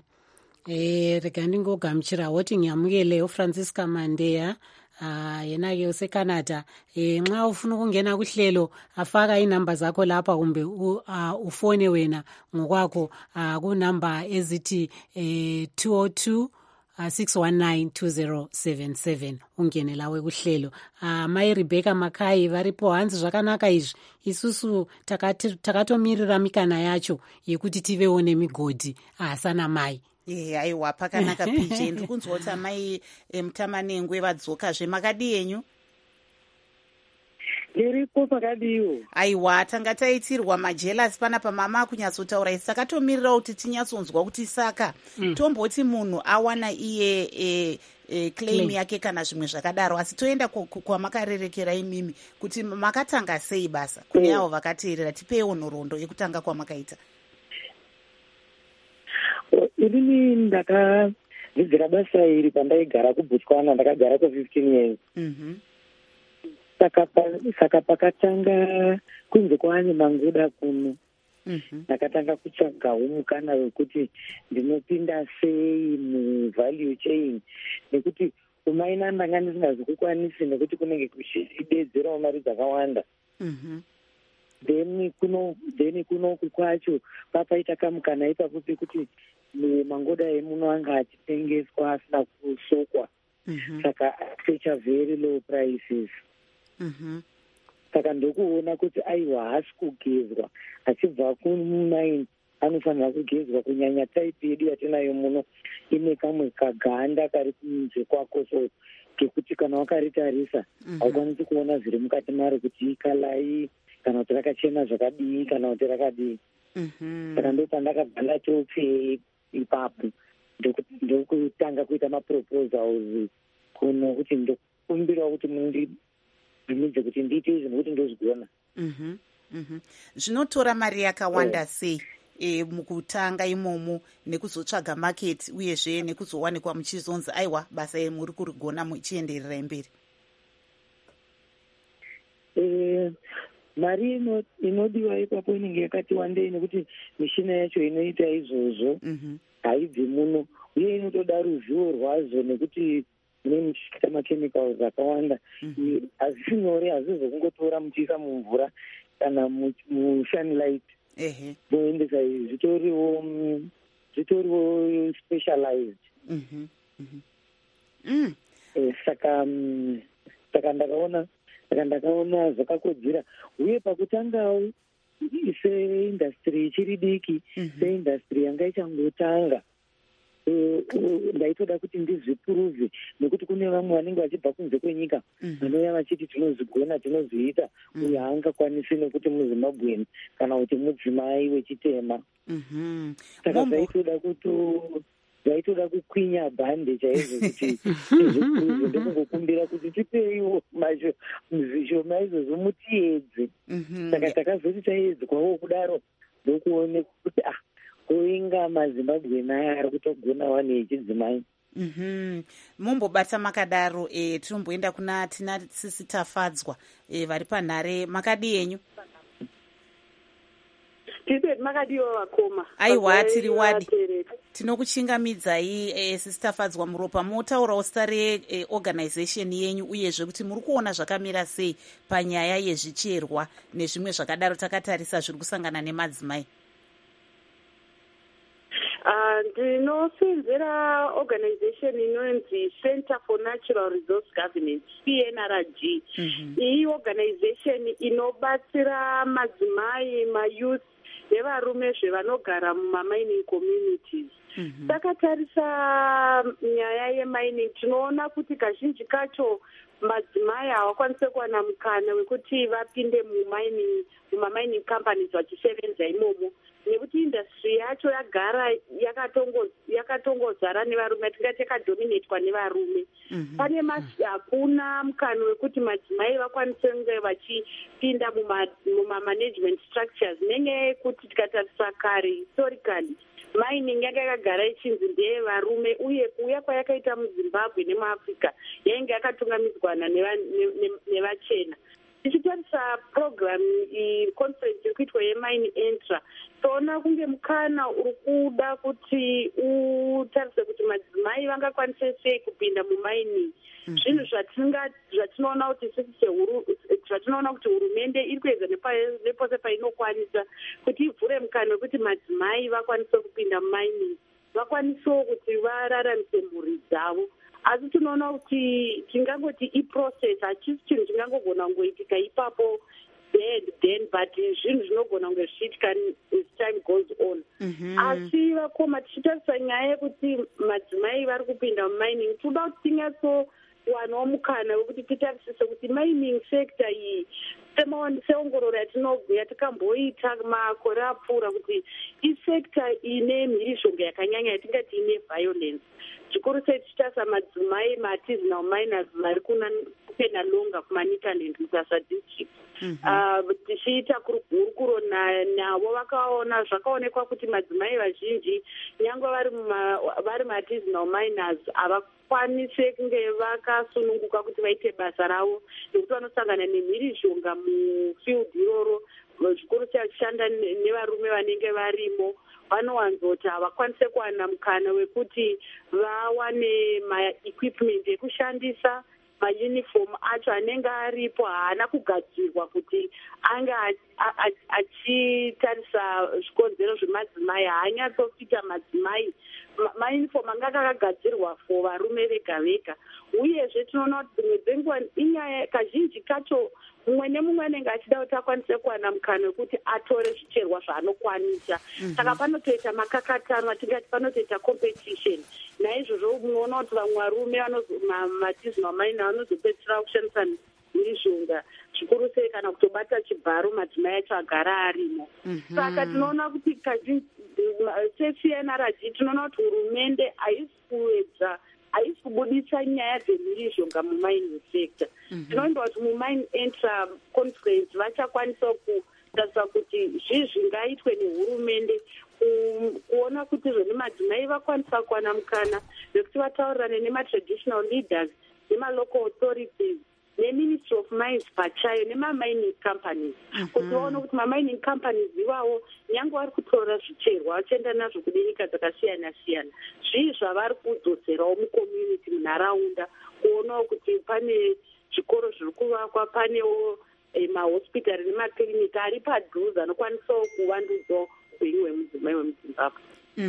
Speaker 2: Eh, rega ndingogamuchira woti nyamukeleyo Francisca Mandeya uh, yena-ke usecanada. eh, nxa ufuna ukungena kuhlelo afaka inamba zakho lapha kumbe uh, ufone wena ngokwakho uh, kunamba ezithi eh, two oh two six one nine two zero seven seven ungene lawe kuhlelo. uh, mai Rebecca Makai varipo hanzi zvakanaka izvi, isusu takatomirira taka mikana yacho yekuti tivewo nemigodhi asana mai.
Speaker 1: Ye, aiwa pakanaka P J. Ndiri kunzwa kuti amai Mutamanengwe vadzokazve, makadi yenyu?
Speaker 9: Ndiripo pakadiwo.
Speaker 1: Aiwa, tanga taitirwa majelasi panapa mama akunyatsotaura isi takatomirira kuti tinyatsonzwa kuti saka mm. tomboti munhu awana iye e, eh, claim yake kana zvimwe zvakadaro. Asi toenda kwamakarerekera imimi kuti makatanga sei basa kune avo vakateerera, tipewo nhoroondo yekutanga kwamakaita.
Speaker 9: Inini ndakadzidzira basa iri pandaigara kuBotswana, ndakagara kwa fifteen years.
Speaker 1: Mhm.
Speaker 9: Saka saka pakatanga kunze kwaane manguda kuno.
Speaker 1: Mhm.
Speaker 9: Ndakatanga kutsvagawo mukana wekuti ndinopinda sei muvalue chain, nekuti kumaina ndanga ndisingazi kukwanisi nekuti kunenge kuchidedzerawo mari dzakawanda.
Speaker 1: Mhm.
Speaker 9: Then kuno then kunoku kwacho papaita kamukana ipapo pekuti mangoda emuno anga achitengeswa asina kusokwa.
Speaker 1: Mhm.
Speaker 9: Saka achicha very low prices.
Speaker 1: Mhm.
Speaker 9: Saka ndokuona kuti aiwa haasi kugezwa achibva kumine anofanira kugezwa, kunyanya type yedu yatinayo muno ine kamwe kaganda kari kunze kwako, so kekuti kana wakaritarisa haukwanisi kuona zviri mukati maro kuti ikalai kana kuti rakachena zvakadii kana kuti rakadii. Saka ndo pandakabva ndatopfe ipapo ndokutanga kuita maproposals kuno kuti ndokumbirawo kuti mundibvumidze kuti ndiite izvi nokuti ndozvigona.
Speaker 1: Zvinotora mari yakawanda sei e, mukutanga imomo nekuzotsvaga market uyezve nekuzowanikwa muchizonzi aiwa basa muri kurigona muchienderera imberi?
Speaker 9: E, mari inodiwa ipapo inenge yakati wandei nekuti mishina yacho inoita izvozvo haibvi muno, uye inotoda ruzivo rwazvo nekuti munoita machemicals akawanda. Hazisi nyore, hazisi kungotora muchiisa mumvura kana musunlight moendesa izvi, zvitoriwo zvitoriwo specialized. Saka saka ndakaona saka ndakaona zvakakodzera, uye pakutangawo seindastry ichiri diki, seindastry yanga ichangotanga, ndaitoda kuti ndizvipuruve nekuti kune vamwe vanenge vachibva kunze kwenyika vanouya vachiti tinozvigona tinozviita, uye haangakwanisi nekuti muzimbabweni kana kuti mudzimai wechitema. Saka zvaitoda kuto zvaitoda kukwinya bhande chaizvo kuti tizvipuruve, ndokungokumbira kuti tipeiwo zvishoma izvozvo mutiedze. Saka takazoti taedzwawo kudaro ndokuone kuti ah oinga mazimbabweni aya ari kutogona wani yechidzimai.
Speaker 1: Mumbobata makadaro, e, tinomboenda kuna tina sisi tafadzwa e, vari panhare. Makadi yenyu?
Speaker 6: Tibet makadiwo vakoma.
Speaker 1: Aiwa, tiri wadi. Tinokuchingamidzai e, sisi tafadzwa muropa. Motaurawo zita reorganization yenyu uyezve kuti muri kuona zvakamira sei panyaya yezvicherwa nezvimwe zvakadaro, takatarisa zviri kusangana nemadzimai.
Speaker 6: Ndinosenzera uh, organization inonzi Center for Natural Resource Governance, C N R G. Iyi organization inobatsira madzimai, mayouth nevarume zvevanogara mumamining communities. Takatarisa nyaya yemining, tinoona kuti kazhinji kacho madzimai hawakwanise kuwana mukana wekuti vapinde mumining mumamining companies vachisevenza imomo, nekuti industry yacho yagara yakatongozara nevarume, tingati yakadominatwa nevarume. Pane hakuna mukana wekuti madzimai vakwanise kunge vachipinda mumamanagement structures, nenyaya yekuti tikatarisa kare historically mining yanga yakagara ichinzi ndeye varume, uye kuuya kwayakaita muZimbabwe nemuAfrica yainge yakatungamidzwana nevachena. Tichitarisa program conference yekuitwa yemine entra, toona kunge mukana uri kuda kuti utarise kuti madzimai vangakwanise sei kupinda mumining. Zvinhu zvatinoona kuti zvatinoona kuti hurumende iri kuedza nepose painokwanisa kuti ivhure mukana wekuti madzimai vakwanise kupinda mumining, vakwanisewo kuti vararamise mhuri dzavo. Asi tinoona kuti tingangoti iprocess, hachisi chinhu chingangogona kungoitika ipapo then then but zvinhu zvinogona kunge zvichiitika as time goes on. Asi vakoma, tichitarisa nyaya yekuti madzimai vari kupinda mumining, toda kuti tinyatso wanawo mukana wekuti titarisise kuti mining sector iyi seongororo yatinobhuya tikamboita makore apfuura kuti isekta ine mhirizhonga yakanyanya yatingati ine violence zvikuru sei tichitasa madzimai maartisanal miners vari kupena longa kumanitaland musasa district tichiita kurugurukuro navo vakaona zvakaonekwa kuti madzimai vazhinji nyangwe vari maartisanal miners havakwanise kunge vakasununguka kuti vaite basa ravo nekuti vanosangana nemhirizhonga mufield iroro zvikuru sei vachishanda nevarume vanenge varimo vanowanzoti havakwanise kuwana mukana wekuti vawane maequipment ekushandisa mauniform acho anenge aripo haana kugadzirwa kuti ange achitarisa zvikonzero zvemadzimai haanyatsofita madzimai mauniform anga akagadzirwa for varume vega vega uyezve tinoona kuti dzimwe dzenguva inyaya kazhinji kacho mumwe nemumwe anenge achida kuti akwanise kuwana mukana wekuti atore zvicherwa zvaanokwanisa saka panotoita makakatanwa tingati panotoita competition naizvozvo munoona kuti vamwe varume maartisanal miner vanozopedzisira kushandisa mhirizhonga zvikuru sei kana kutobata chibharo madzimai acho agara arimo saka tinoona kuti kazhinji se N R G tinoona kuti hurumende haisi kuedza haisi kubudisa nyaya dzemhirizhonga mumining sector tinoimba kuti mumine entra conference vachakwanisa kutarisa kuti zvii zvingaitwe nehurumende kuona kuti zvone madzimai vakwanisa kuwana mukana nekuti vataurirane nematraditional leaders nemalocal authorities neministry of mines pachayo nemamining companies kuti vaone kuti mamining companies ivawo nyange vari kutora zvicherwa vachienda nazvo kune nyika dzakasiyana siyana zvii zvavari kudzoserawo mucommunity munharaunda kuonawo kuti pane zvikoro zviri kuvakwa panewo mahospitari nemakirinika ari padhuze anokwanisawo kuvandudzawo upenyu hwemudzimai wemuzimbabwe.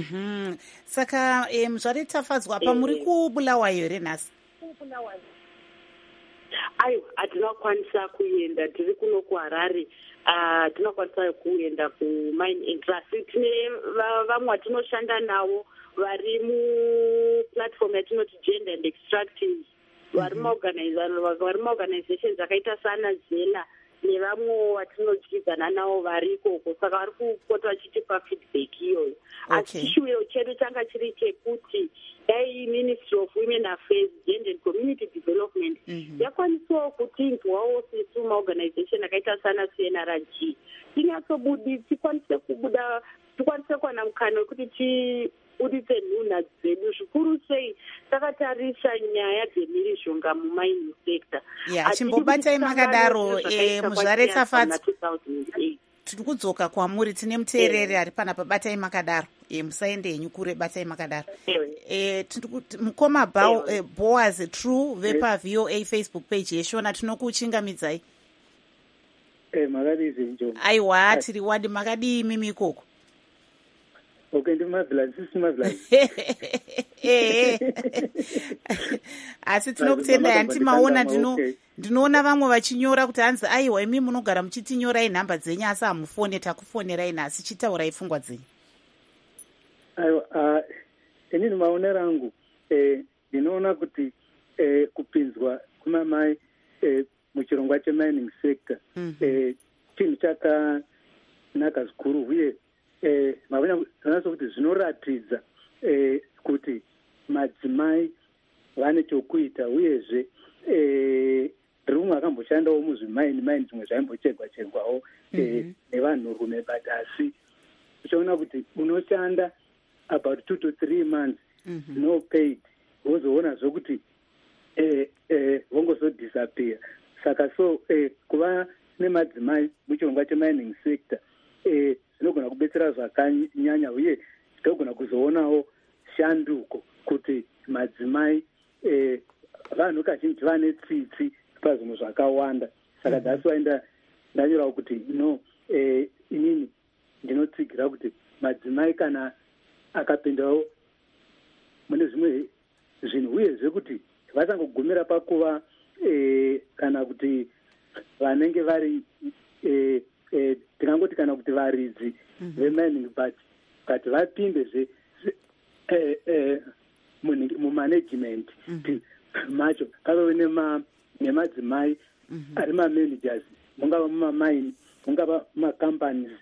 Speaker 1: Saka muzvari tafadzwa apa muri kubulawayo here nhasi?
Speaker 6: Aiwa, hatinakwanisa kuenda, tiri kuno kuHarare, tinokwanisa kuenda kumine entrance. Tine vamwe vatinoshanda navo vari muplatform yatinoti gender and extractive, vari maorganizations akaita sana Zela nevamwe vatinodyidzana navo vari ikoko, saka vari kupota vachitipa feedback iyoyo. Asi chishuwiro chedu changa chiri chekuti dai Ministry of Women Affairs, Gender and Community Development yakwanisawo kutinzwawo sesu maorganization akaita sana C N R G tinyatsobudi tikwanise kubuda tikwanise kuwana mukana wekuti tibuditse nhunha dzedu zvikuru sei takatarisa nyaya dzemhirizhonga mumining sector.
Speaker 1: Chimbobatai makadaro muzvare tafadza tiri kudzoka kwamuri, tine muteereri ari pana pabatai makadaro, musaende henyu kure, batai makadaro. Mukoma Boaz True vepa V O A Facebook page yeshona tinokuchingamidzai. Aiwa, tiri wadi makadii mimi ikoko?
Speaker 10: Okay, ndi mavila sisi mavila.
Speaker 1: Asi tinokutendai, handimaona ndino ndinoona vamwe vachinyora kuti hanzi aiwa imi munogara muchitinyorai nhamba dzenyu asi hamufone, takufonerai nhasi, chitaurai pfungwa dzenyu.
Speaker 10: Aiwa, inini maonero angu ndinoona kuti kupinzwa kumamai muchirongwa chemining sector chinhu chakanaka zvikuru uye mavona kuti zvinoratidza kuti madzimai vane chokuita uyezve rumwe akamboshandawo muzvimaini maini zvimwe zvaimbocherwa cherwawo nevanhurume, but asi uchaona kuti unoshanda about two to three months no paid, wozoona zvokuti vongozodisappear. Saka so kuva nemadzimai muchirongwa chemining sector zvinogona kubetsera zvakanyanya uye tinogona kuzoonawo shanduko kuti madzimai vanhu kazhinji vane tsitsi pazvinhu zvakawanda. Saka that's why ndanyorawo kuti no inini ndinotsigira kuti madzimai kana akapindawo mune zvimwe zvinhu uyezve kuti vasangogumira pakuva kana kuti vanenge vari tingangoti kana kuti varidzi vemining, but but vapindezve mumanagement macho paveve nemadzimai ari mamanagers mungava mumamaini mungava mumacompanies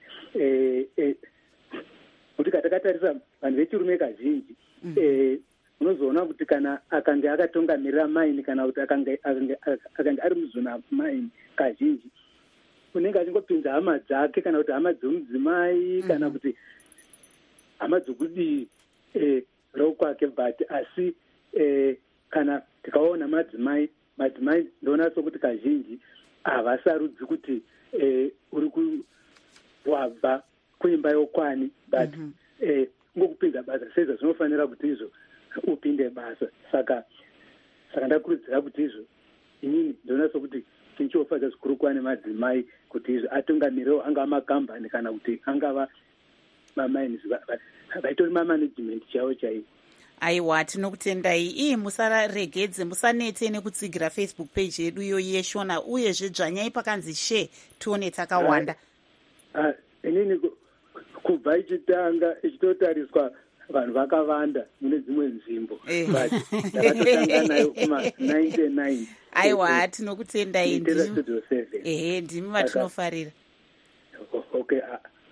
Speaker 10: kuti katakatarisa vanhu vechirume kazhinji unozoona kuti kana akange akatungamirira maini kana kuti akange ari muzona maini kazhinji unenge achingopinza hama dzake kana kuti hama dzemudzimai kana kuti hama dzokudii rokwake but asi kana tikaona madzimai madzimai ndoona sokuti kazhinji havasarudzi kuti uri kuwabva kuimba yokwani but ngokupinza basa sezvo zvinofanira kuti izvo upinde basa saka saka ndakurudzira kuti izvo inini ndoona sokuti tinchiofadza zvikuru kwane madzimai kuti izvo atungamirewo angava makambani kana kuti angava mamains vaitori mamanagement chavo chaivo.
Speaker 1: Aiwa, tinokutendai. Ii musararegedze, musanete nekutsigira Facebook page yedu iyo yeshona uyezve dzvanyai pakanzi share tione takawanda.
Speaker 10: Ah, inini kubva ichitanga ichitotariswa vanhu vakawanda mune dzimwe nzvimbo but takatotanga nayo kuma ninety-nine.
Speaker 1: Aiwa, tinokutendai. Ehe, ndimi vatinofarira.
Speaker 10: Okay.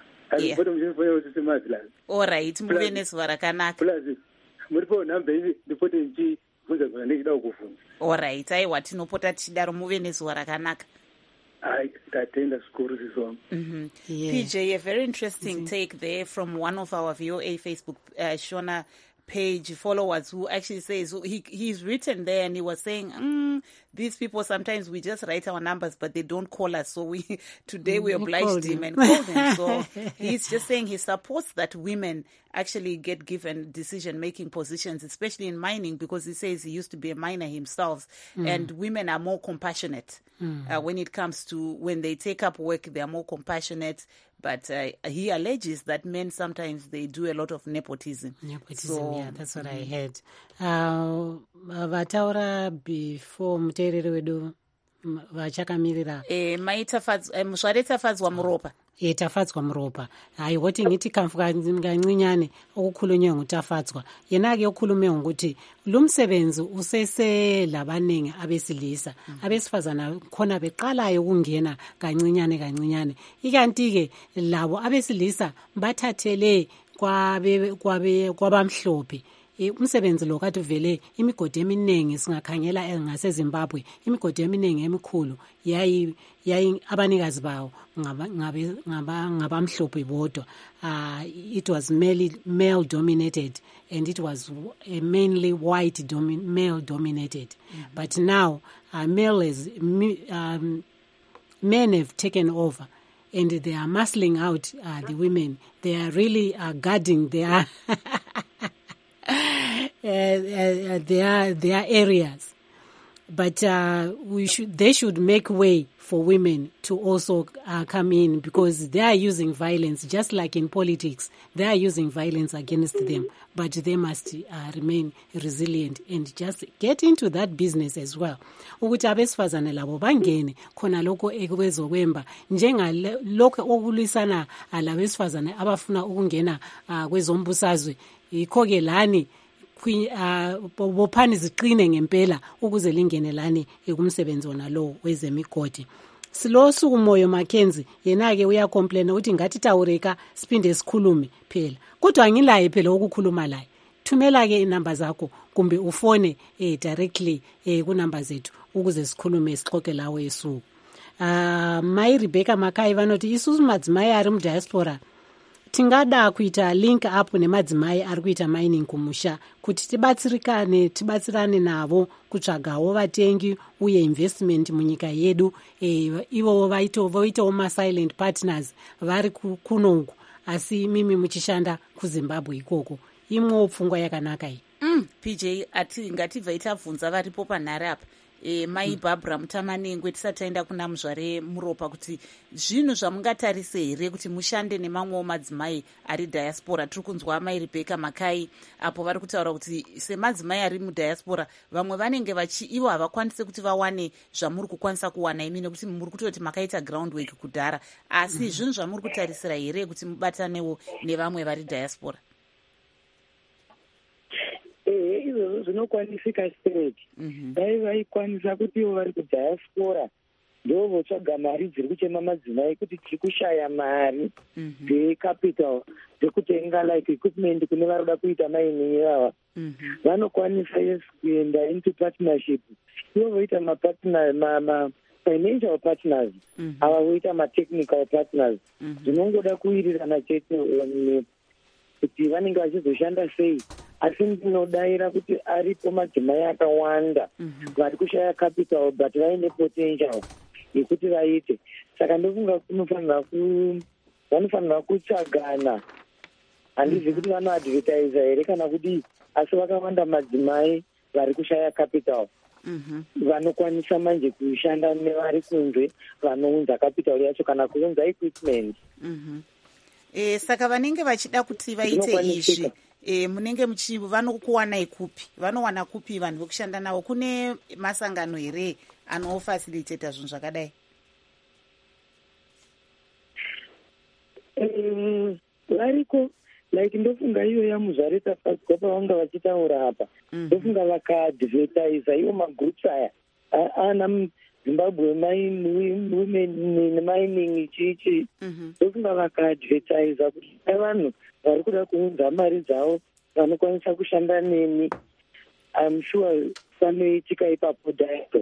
Speaker 1: Alright, muve nezuva rakanaka.
Speaker 10: Muripo nhamba ivi ndipote ndichibvunza kana ndichida kukuvhunza.
Speaker 1: Alright, aiwa tinopota tichidaro muve nezuva rakanaka.
Speaker 10: Ai, tatenda zvikuru sizvongo.
Speaker 1: Mhm. P J, a very interesting mm-hmm. take there from one of our V O A Facebook uh, Shona page followers who actually says he he's written there and he was saying mm, these people sometimes we just write our numbers but they don't call us, so we today we obliged him and called him. So he's just saying he supports that women actually get given decision making positions, especially in mining, because he says he used to be a miner himself mm. and women are more compassionate mm. uh, when it comes to when they take up work, they are more compassionate. But uh, he alleges that men sometimes they do a lot of nepotism.
Speaker 2: Nepotism, so, yeah, that's what mm-hmm. I heard. Uh, vataura before muteereri wedu vachakamirira
Speaker 1: eh zvaretafadzwa muropa
Speaker 2: e tafadzwa muropa hayi woti ngiti kamfuka ngancinyane okukhulunywe ngutafadzwa yena ke okhulume ngokuthi lo msebenzi usese labaningi abesilisa mm-hmm. abesifazana khona beqalayo ukungena kancinyane kancinyane ikanti ke labo abesilisa bathathele kwabe kwabe kwabamhlophe umsebenzi lo kathi vele imigodi eminingi singakhangela ngaseZimbabwe imigodi eminingi emikhulu yayi yayi abanikazi bawo ngabe ngaba ngabamhlophe bodwa. Uh, it was mainly male dominated and it was uh, mainly white domi- male dominated mm-hmm. but now uh, male is um, men have taken over and they are muscling out uh, the women. They are really uh, guarding their Uh, uh, their their areas, but uh, we should they should make way for women to also uh, come in, because they are using violence just like in politics. They are using violence against them, but they must uh, remain resilient and just get into that business as well. Ukuthi abesifazane labo bangene khona lokho ekwezokwemba njengalokho okulwisana labesifazane abafuna ukungena uh, kwezombusazwe yikho ke lani uh, bophani ziqine ngempela ukuze lingene lani ekumsebenzi wona lo wezemigodi. Silo suku Moyo Mackenzie yena ke uya complain ukuthi ngathi tawureka siphinde sikhulume phela, kodwa angilaye phela ukukhuluma laye. Thumela ke inamba zakho kumbe ufone eh directly eh ku number zethu ukuze sikhulume sixoxe lawe esuku. Ah uh, Mai Rebecca Makai vanoti isusu madzimai ari mu diaspora tingada kuita link up nemadzimai ari kuita mining kumusha kuti tibatsirikane tibatsirane navo kutsvagawo vatengi uye investment munyika yedu. E, ivo vaito voitawo ma silent partners vari kunongo asi mimi muchishanda kuZimbabwe ikoko. Imwe pfungwa yakanaka iyi.
Speaker 1: Mm, P J ati ngativha tabvunza varipo panhare apa. E, mai mm. Barbara Mutamanengwe tisataenda kuna muzvare muropa kuti zvinhu zvamungatarise here kuti mushande nemamwewo madzimai ari diaspora. Tiri kunzwa mai Rebecca Makai apo vari kutaura kuti semadzimai ari mudiaspora vamwe vanenge vachi ivo havakwanise kuti vawane zvamuri kukwanisa kuwana imi nekuti muri kutoti makaita groundwork kudhara, asi mm. zvinhu zvamuri kutarisira here kuti mubatanewo nevamwe vari diaspora.
Speaker 9: Eh, izvo zvinokwanisika straight. Dai vaikwanisa kuti ivo vari kudiaspora ndo votsvaga mari dziri kuchema madzimai kuti tiri kushaya mari dzecapital dzekutenga like equipment kune vari kuda kuita mainini vava vanokwanisa yes kuenda into partnership ivo voita mapartner ma financial partners ava voita matechnical partners zvinongoda kuwirirana chete kuti vanenge vachizoshanda sei. Asi ndinodayira kuti aripo madzimai akawanda vari kushaya capital but vaine potential yekuti vaite. Saka ndofunga kunofanira ku vanofanira kutsvagana, handizi kuti vanoadvertisa here kana kudii, asi vakawanda madzimai vari kushaya capital vanokwanisa manje kushanda nevari kunze vanounza capital yacho kana kuunza equipment.
Speaker 1: E, saka vanenge vachida kuti vaite izvi e, munenge muchi vanokuwanai kupi, vanowana kupi vanhu vekushanda navo? Kune masangano here anofacilitata zvinhu zvakadai?
Speaker 9: Um, variko like ndofunga iyo yamuzvareta fadzwa pavanga vachitaura apa ndofunga mm. vakaadvertisa iwo magroups aya ana Zimbabwe women mining chichi ndofunga vakaadvertisa kuti vanhu vari kuda kuunza mari dzavo vanokwanisa kushanda neni. I'm sure panoitika ipapo daiko.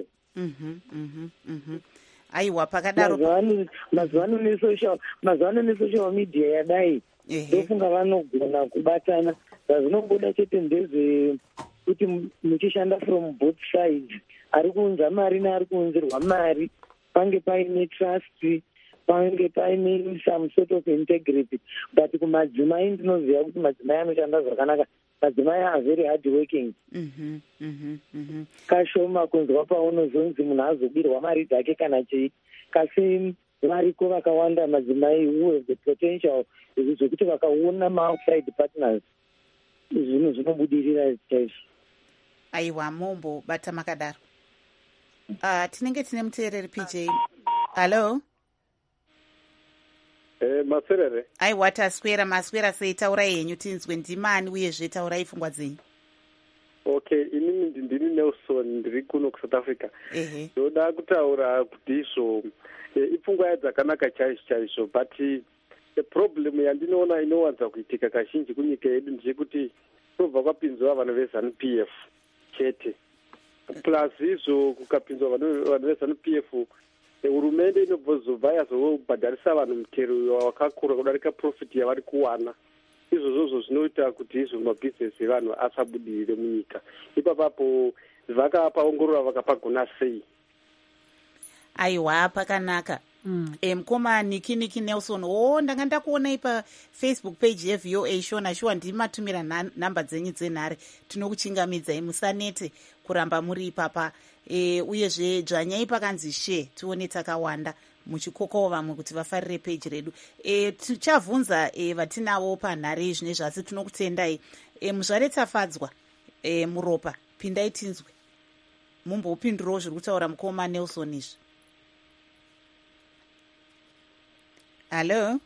Speaker 1: Aiwa pakadaro
Speaker 9: mazuvano nesocial mazuvano nesocial media yadai ndofunga vanogona kubatana. Zvinongoda chete ndezve kuti muchishanda from both sides, ari kuunza mari neari kuunzirwa mari, pange paine trust, pange paine some sort of integrity. But kumadzimai ndinoziva kuti madzimai anoshanda zvakanaka. Madzimai are very hard working.
Speaker 1: Mhm mhm mhm.
Speaker 9: Kashoma kunzwa paunozonzi munhu azobirwa mari dzake kana chii. Kasi variko vakawanda madzimai who have the potential zvokuti vakaona ma-outside partners zvinhu zvinobudirira chaizvo.
Speaker 1: Aiwa mombo bata makadaro. Uh, tinenge tine muteereri P J. Hello.
Speaker 11: Eh, maserere.
Speaker 1: Aiwa taswera maswera sei, taurai henyu tinzwe ndimani uyezve taurai pfungwa dzenyu.
Speaker 11: Okay, inini ndini Nelson ndiri kuno kuSouth Africa.
Speaker 1: Ehe.
Speaker 11: Ndoda kutaura kuti izvo ipfungwa dzakanaka chaizvo chaizvo, but the problem yandinoona inowanza kuitika kazhinji kunyika yedu ndechekuti kubva kwapinzwa vanhu veZANU P F chete, plus izvo kukapinzwa vanhu veZANU P F hurumende inobvozobva yazobhadharisa vanhu mutero wakakura kudarika profit yavari kuwana. Izvozvo zvinoita kuti izvo mabhizinesi evanhu asabudirire munyika. Ipapapo vakapaongorora vakapagona sei.
Speaker 1: Aiwa pakanaka. Mm. E, mukoma Niki Niki Nelson, o ndanga ndakuonai paFacebook page yeV O A Shona shuwa ndimatumira namba dzenyu dzenhare, tinokuchingamidzai musanete kuramba muri ipapa. E, uyezve dzvanyai pakanzi share tione takawanda muchikokawo vamwe kuti vafarire page redu. E, tichavunza e, vatinavo panhare izvi nezvasi tinokutendai. E, muzvaretafadzwa e, muropa pindai tinzwe mumbopindurawo zviri kutaura mukoma Nelson izvi. Hello.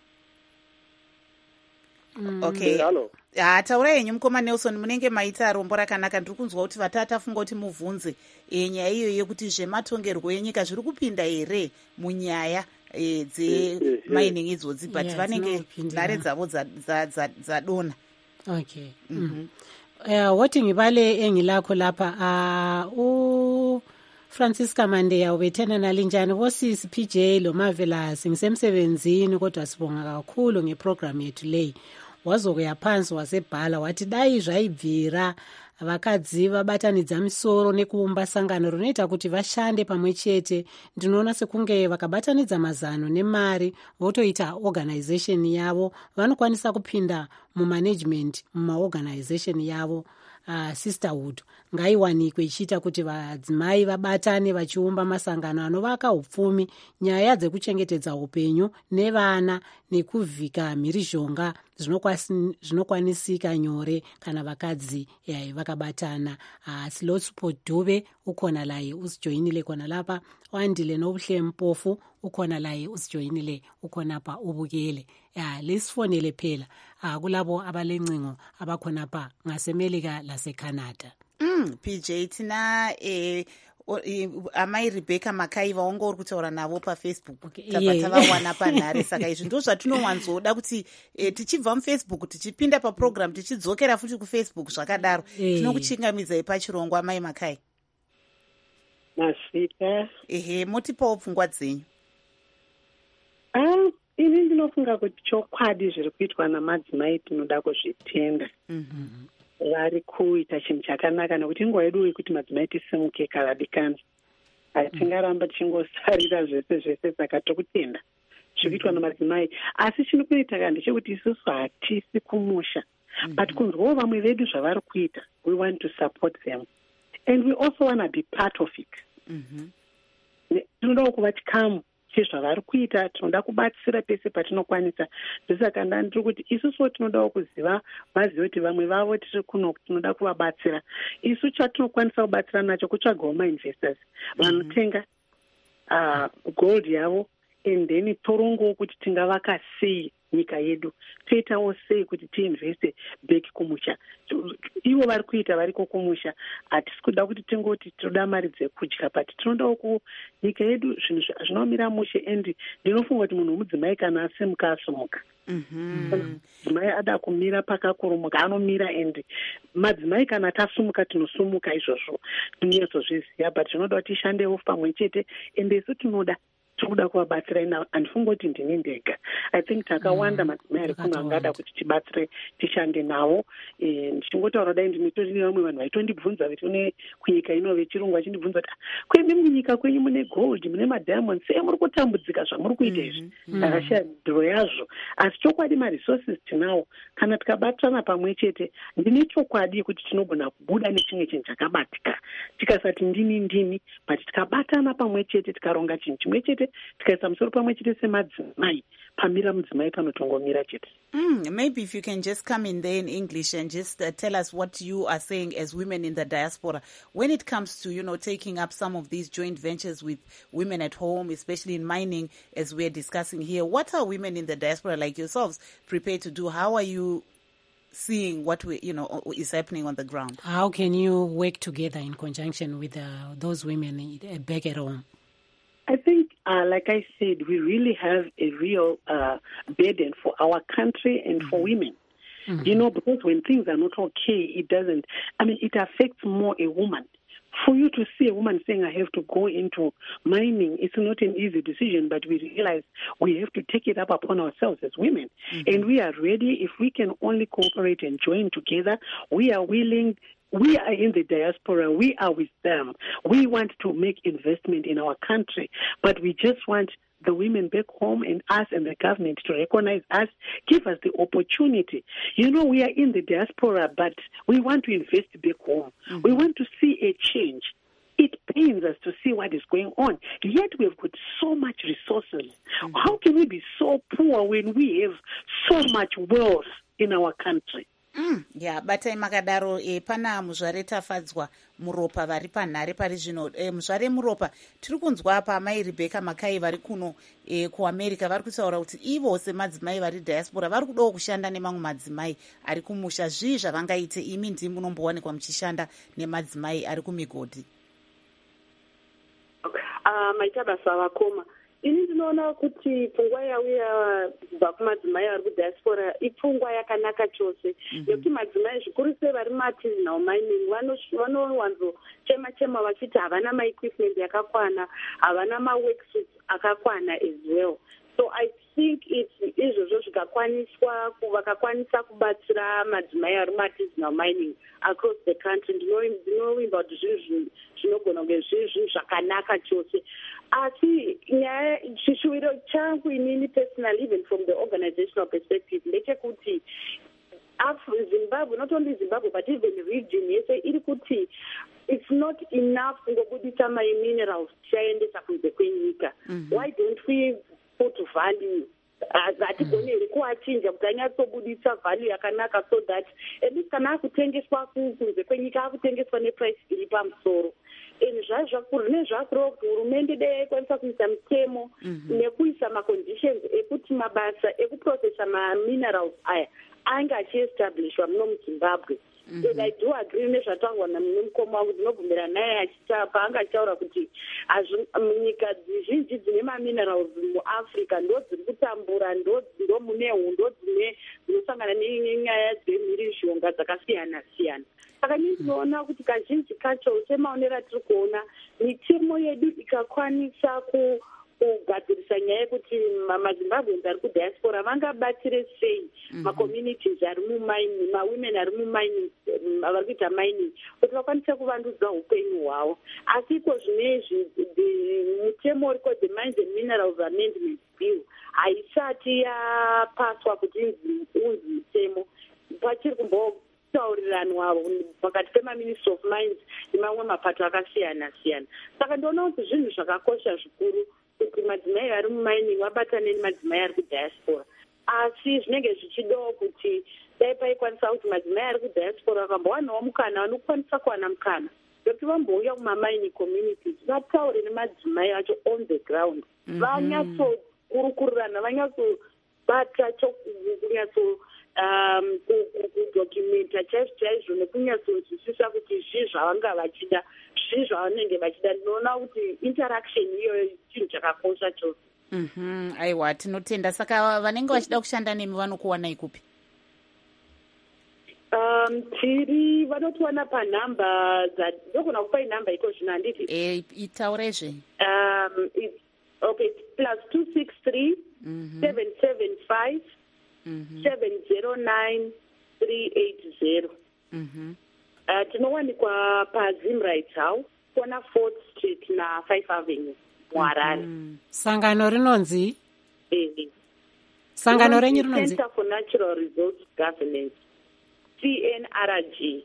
Speaker 1: Mm. Okay.
Speaker 11: Hello.
Speaker 1: Ah, taurai henyu mukoma Nelson, munenge maita rombo rakanaka. Ndiri kunzwa kuti vatata funga kuti muvhunze e, nyaya iyo yekuti zvematongerwo enyika zviri kupinda here munyaya e, dzemining idzodzi, but yeah, vanenge nhare dzavo dzadona.
Speaker 2: Okay. Mm-hmm. Uh, woti ngibale engilakho lapha uh, u Francisca Mandeya ubethena nalinjani bosisi P J lo Marvelous, ngisemsebenzini kodwa sibonga kakhulu ngeprogram yethu leyi. Wazokuya phansi wasebhala wathi dai zvaibvira vakadzi vabatanidza misoro nekuumba sangano rinoita kuti vashande pamwe chete. Ndinoona sekunge vakabatanidza mazano nemari votoita organization yavo, vanokwanisa kupinda mumanagement mumaorganization yavo. Uh, sisterhood ngaiwanikwe ichiita kuti vadzimai vabatane vachiumba masangano anovaka upfumi, nyaya dzekuchengetedza upenyu nevana nekuvhika mhirizhonga zvinokwanisika nyore kana vakadzi yai vakabatana. Uh, Slotspot Dube ukhona laye usijoyinile khona lapha, wandile nobuhle mpofu ukhona laye usijoyinile ukhona pa ubukele. Ya lesifonele phela uh, kulabo abalencingo abakhona pa ngasemelika laseCanada.
Speaker 1: Mm, P J tina eh amai Rebecca Makai vaonga uri kutaura navo pafacebook
Speaker 2: Okay,
Speaker 1: tabva
Speaker 2: yeah.
Speaker 1: tavawana panhare saka izvi ndo zvatinowanzoda kuti eh, tichibva mufacebook tichipinda paprogram tichidzokera futi kufacebook zvakadaro
Speaker 2: Eh.
Speaker 1: tinokuchingamidzai pachirongwa amai Makai.
Speaker 12: Masvika.
Speaker 1: Ehe, motipawo pfungwa dzenyu.
Speaker 12: Ah, ini ndinofunga kuti chokwadi zviri kuitwa namadzimai tinoda kuzvitenda.
Speaker 1: Mhm.
Speaker 12: Vari kuita chinhu chakanaka nekuti nguva yedu yekuti madzimai tisimuke karadikana. Hatingaramba tichingosarira zvese zvese saka tokutenda zviri kuitwa namadzimai. Asi chinokuita kana ndechekuti isusu hatisi kumusha. But kunzwawo vamwe vedu zvavari kuita, we want to support them. And we also want to be part of it.
Speaker 1: Mhm.
Speaker 12: Tinodawo kuva chikamu chezvavari kuita, tinoda kubatsira pese patinokwanisa. Ndosaka ndandiri kuti isusuwo tinodawo kuziva, vazive kuti vamwe vavo tiri kuno tinoda kuvabatsira. Isu chatinokwanisa kubatsira nacho kutsvagawo mainvestors vanotenga uh, gold yavo, and then torongowo kuti tingavaka sei nyika yedu, toitawo sei kuti tiinveste back kumusha. Ivo vari kuita variko kumusha, hatisi kuda kuti tingoti tinoda mari dzekudya, but tinodawo ku nyika yedu zvinhu zvinomira mushe. And ndinofunga kuti munhu mudzimai kana asimuka asumuka. Mudzimai ada kumira pakakurumuka anomira, and madzimai kana tasumuka tinosumuka izvozvo, tinotsozviziva. But tinoda kuti tishandewo pamwe chete, and isu tinoda tinoda kuvabatsira ina. Handifungi kuti ndini ndega. I think takawanda madzimai ari kuno angada kuti tibatsire tishande navo. Ndichingotaura dai ndinitori nevamwe vanhu vaitondibvunza vetone kunyika ino vechirungu vachindibvunza kuti kwende munyika kwenyu mune gold mune madiamonds sei muri kutambudzika zvamuri kuita izvi. Ndakashaya dhiro yazvo. Asi chokwadi maresources tinawo, kana tikabatsirana pamwe chete ndine chokwadi kuti tinogona kubuda nechimwe chinhu chakabatika. Tikasati ndini ndini, but tikabatana pamwe chete tikaronga chinhu chimwe chete tikaisa musoro pamwe chete semadzimai, pamira mudzimai panotongomira chete.
Speaker 1: Mm, maybe if you can just come in there in English and just uh, tell us what you are saying as women in the diaspora when it comes to, you know, taking up some of these joint ventures with women at home, especially in mining, as we're discussing here. What are women in the diaspora like yourselves prepared to do? How are you seeing what we, you know, is happening on the ground?
Speaker 2: How can you work together in conjunction with uh, those women uh, back at home?
Speaker 12: I think, uh, like I said, we really have a real uh, burden for our country and for women. Mm-hmm. You know, because when things are not okay, it doesn't, I mean, it affects more a woman. For you to see a woman saying, I have to go into mining, it's not an easy decision, but we realize we have to take it up upon ourselves as women. Mm-hmm. And we are ready. If we can only cooperate and join together, we are willing. We are in the diaspora. We are with them. We want to make investment in our country, but we just want the women back home and us and the government to recognize us, give us the opportunity. You know, we are in the diaspora, but we want to invest back home. Mm-hmm. We want to see a change. It pains us to see what is going on. Yet we have got so much resources. Mm-hmm. How can we be so poor when we have so much wealth in our country?
Speaker 1: Mm, yeah, batai makadaro e, pana muzvare tafadzwa muropa vari panhare pari zvino e, muzvare muropa tiri kunzwa apa amai Rebecca Makai vari kuno e, kuamerica vari kutaura kuti ivo semadzimai vari diaspora vari kudawo kushanda nemamwe madzimai ari kumusha. Zvii zvavangaite imi ndimi munombowanikwa muchishanda nemadzimai ari kumigodhi?
Speaker 6: Uh, maita basa vakoma ini ndinoona kuti pfungwa yauya kubva kumadzimai ari kudiaspora ipfungwa yakanaka chose nekuti madzimai zvikuru sei vari muartisanal mining vanowanzochema chema vachiti havana maequipment yakakwana, havana maworksuits akakwana as well. So I think izvozvo zvikakwaniswa vakakwanisa kubatsira madzimai ari muartisanal mining across the country, ndinovimba kuti zvinhu zvinogona kunge zviri zvinhu zvakanaka chose. Asi nyaya chishuwiro changu inini personally, even from the organizational perspective, ndechekuti Zimbabwe, not only Zimbabwe but even region yese iri kuti it's not enough ngokubudisa minerals chaendesa kunze kwenyika. Why don't we put value? Hatigoni here kuachinja kuti anyatsobudisa value yakanaka so that at least kana akutengeswa kunze kwenyika akutengeswa neprice iri pamusoro. And zvazvakuru nezvakurova kuti hurumende dei ikwanisa kuisa mitemo nekuisa maconditions ekuti mabasa ekuprocessa maminerals aya
Speaker 13: ainge achiestablishwa muno muzimbabwe. Mm -hmm. I do agree nezvataurwa nemukoma wangu, ndinobvumira naye achita paanga achitaura kuti nyika zhinji dzine maminerals muafrica ndo dziri kutambura, ndo mune ndo dzine dzinosangana nenyaya dzemhirizhonga dzakasiyana siyana. Saka ini ndinoona kuti kazhinji kacho semaonero atiri kuona mitemo yedu ikakwanisa ku kugadzirisa nyaya yekuti mazimbabweans ari kudiaspora vangabatire sei macommunities ari mumining, mawomen ari mumining, vari kuita mining, kuti vakwanise kuvandudza upenyu hwavo. Asi iko zvinezvi mutemo uriko the Mines and Minerals Amendment Bill haisati yapaswa kuti unzi mutemo, pachiri kumbotauriranwa pakati pemaministry of mines nemamwe mapato akasiyana siyana. Saka ndinoona kuti zvinhu zvakakosha zvikuru kuti madzimai ari mumining vabatane nemadzimai ari kudiaspora, asi zvinenge zvichidawo kuti dai paikwanisa kuti madzimai ari kudiaspora vakambowanawo mukana, vanokwanisa kuwana mukana kuti vambouya kumamining communities vataure nemadzimai acho on the ground, vanyatsokurukurirana, vanyatsobata kunyatso um kudocumenta chaizvo chaizvo nekunyatsonzwisisa kuti zvii zvavanga vachida, zvii zvavanenge vachida. Ndinoona kuti interaction iyoyo chinhu chakakosha chose.
Speaker 1: Mhm, aiwa, tinotenda. Saka vanenge vachida kushanda nemi vanokuwanai kupi?
Speaker 13: Um, tiri vanotiwana panhamba dzandogona kupai nhamba iko zvino handiti?
Speaker 1: Eh, itaurezve.
Speaker 13: Um, it's, okay, plus two six three seven seven five seven zero nine three eight zero.
Speaker 1: Mhm.
Speaker 13: Uh, tinowanikwa paZim Rights House, kona fourth Street na five Avenue, Muharare.
Speaker 2: Mm. Sangano rinonzi?
Speaker 13: Eh.
Speaker 2: Sangano renyu rinonzi?
Speaker 13: Center for Natural Resource Governance, C N R G.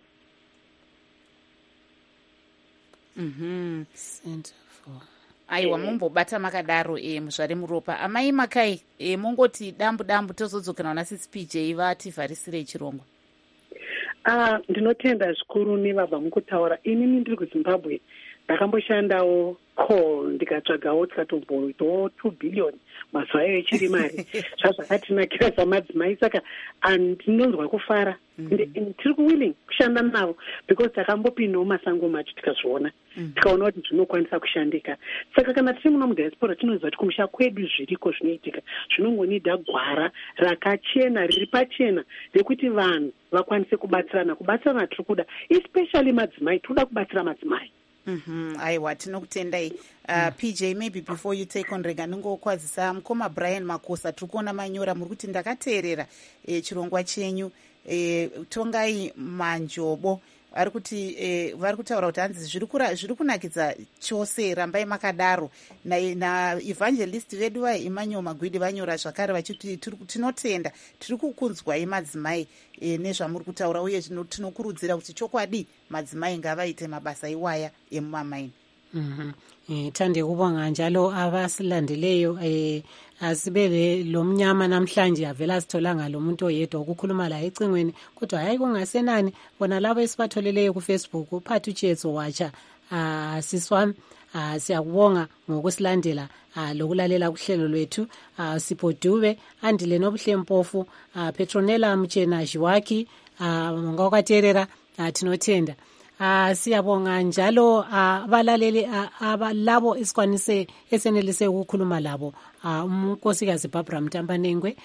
Speaker 1: Mhm.
Speaker 2: Center for.
Speaker 1: Aiwa, mumbobata makadaro e muzvare muropa. Amai Makai, e mungoti dambu dambu tozodzokana na sisi P J vativharisire chirongwa.
Speaker 12: Ah, ndinotenda zvikuru nevabva mukutaura. Inini ndiri kuZimbabwe ndakamboshandawo coal ndikatsvagawo tikatomboitawo two billion mazuva ayo echiri mari. Zvazvakatinakira samadzimai, saka ndinonzwa kufara. Tiri kuwilling kushanda navo because takambopindawo masango macho tikazviona, tikaona kuti zvinokwanisa kushandika. Saka kana tiri muno mudiaspora tinoziva kuti kumusha kwedu zviriko zvinoitika zvinongonida gwara rakachena riri pachena rekuti vanhu vakwanise kubatsirana. Kubatsirana tiri kuda, especially madzimai, tinoda kubatsira madzimai.
Speaker 1: Mhm, aiwa, tinokutendai. Uh, P J, maybe before you take on, rega ndingokwazisa mukoma Brian Makosa, tiri kuona manyora muri kuti ndakateerera e, chirongwa chenyu e, tongai manjobo ari kuti e, vari kutaura kuti hanzi zviri kunakidza chose, rambai makadaro. Na, na evangelist vedu vai Emmanuel Magwidi vanyora zvakare vachiti tinotenda, tiri kukunzwai madzimai e, nezvamuri kutaura, uye tinokurudzira kuti chokwadi madzimai ngavaite mabasa iwaya emumamaini.
Speaker 2: Mhm. Eh, thande kubonga njalo abasilandeleyo eh asibele lo mnyama namhlanje avela sitholanga lo muntu oyedwa ukukhuluma la ecingweni, kodwa hayi kungasenani bona labo esibatholeleyo ku Facebook uphathu Chetso wacha ah siswami ah siyakubonga ngokusilandela ah lokulalela kuhlelo lwethu ah Sipodube andile nobuhlempofu ah Petronella Mchena Jiwaki ah ngokwaterera ah tinotenda. Ah siyabonga njalo abalaleli abalabo isikwanise esenelise ukukhuluma labo unkosikazi Barbara Mtambanengwe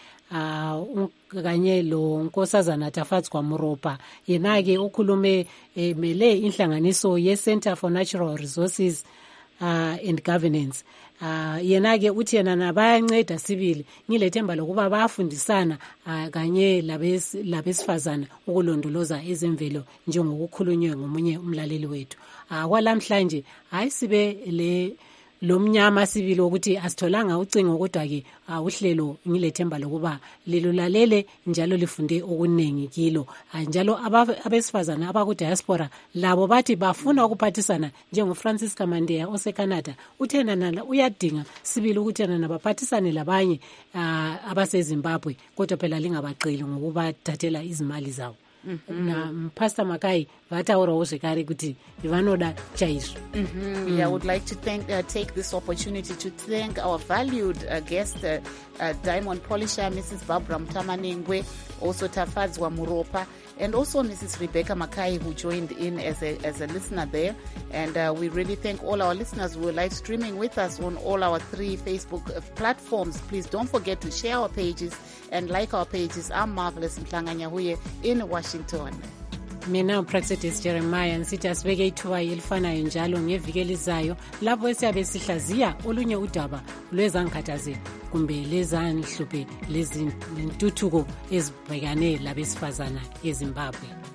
Speaker 2: kanye lo nkosazana Tafatswa Muropa, yena ke ukhulume mele inhlanganiso ye Center for Natural Resources uh, and Governance. Uh, yena ke uthi yena nabayanceda sibili ngilethemba lokuba bayafundisana uh, kanye labesifazana ukulondoloza ezemvelo njengokukhulunywe ngomunye umlaleli wethu. Uh, kwalamhlanje hayi sibe le lo mnyama sibili ukuthi asitholanga ucingo, kodwa ke uh, uhlelo ngilethemba lokuba lilulalele njalo lifunde okunengi kilo. Uh, njalo abesifazana abaku diaspora labo bathi bafuna ukuphathisana njengo Francisca Mandea ose Canada. Uthena nala uyadinga sibili ukuthi yena nabaphathisane labanye uh, abase Zimbabwe, kodwa phela lingabaqeli ngokuba thathela izimali zawo. Mm-hmm. Na Pastor Makai vataurawo zvekare kuti vanoda chaizvo.
Speaker 1: Mm-hmm. Yeah, I would like to thank uh, take this opportunity to thank our valued uh, guest, uh, uh, diamond polisher Missus Barbara Mtamanengwe, also Tafadzwa Muropa, and also Missus Rebecca Makai, who joined in as a as a listener there. And uh, we really thank all our listeners who are live streaming with us on all our three Facebook platforms. Please don't forget to share our pages and like our pages. I'm Marvelous Mhlanga Nyahuye in Washington.
Speaker 2: Mina uPraxedis Jeremiah nsithi asibeke ithuba elifanayo njalo ngeviki elizayo lapho esiyabe sihlaziya olunye udaba lwezangikhathazelo kumbe lezanhluphe lezintuthuko ezibhekane labesifazana eZimbabwe.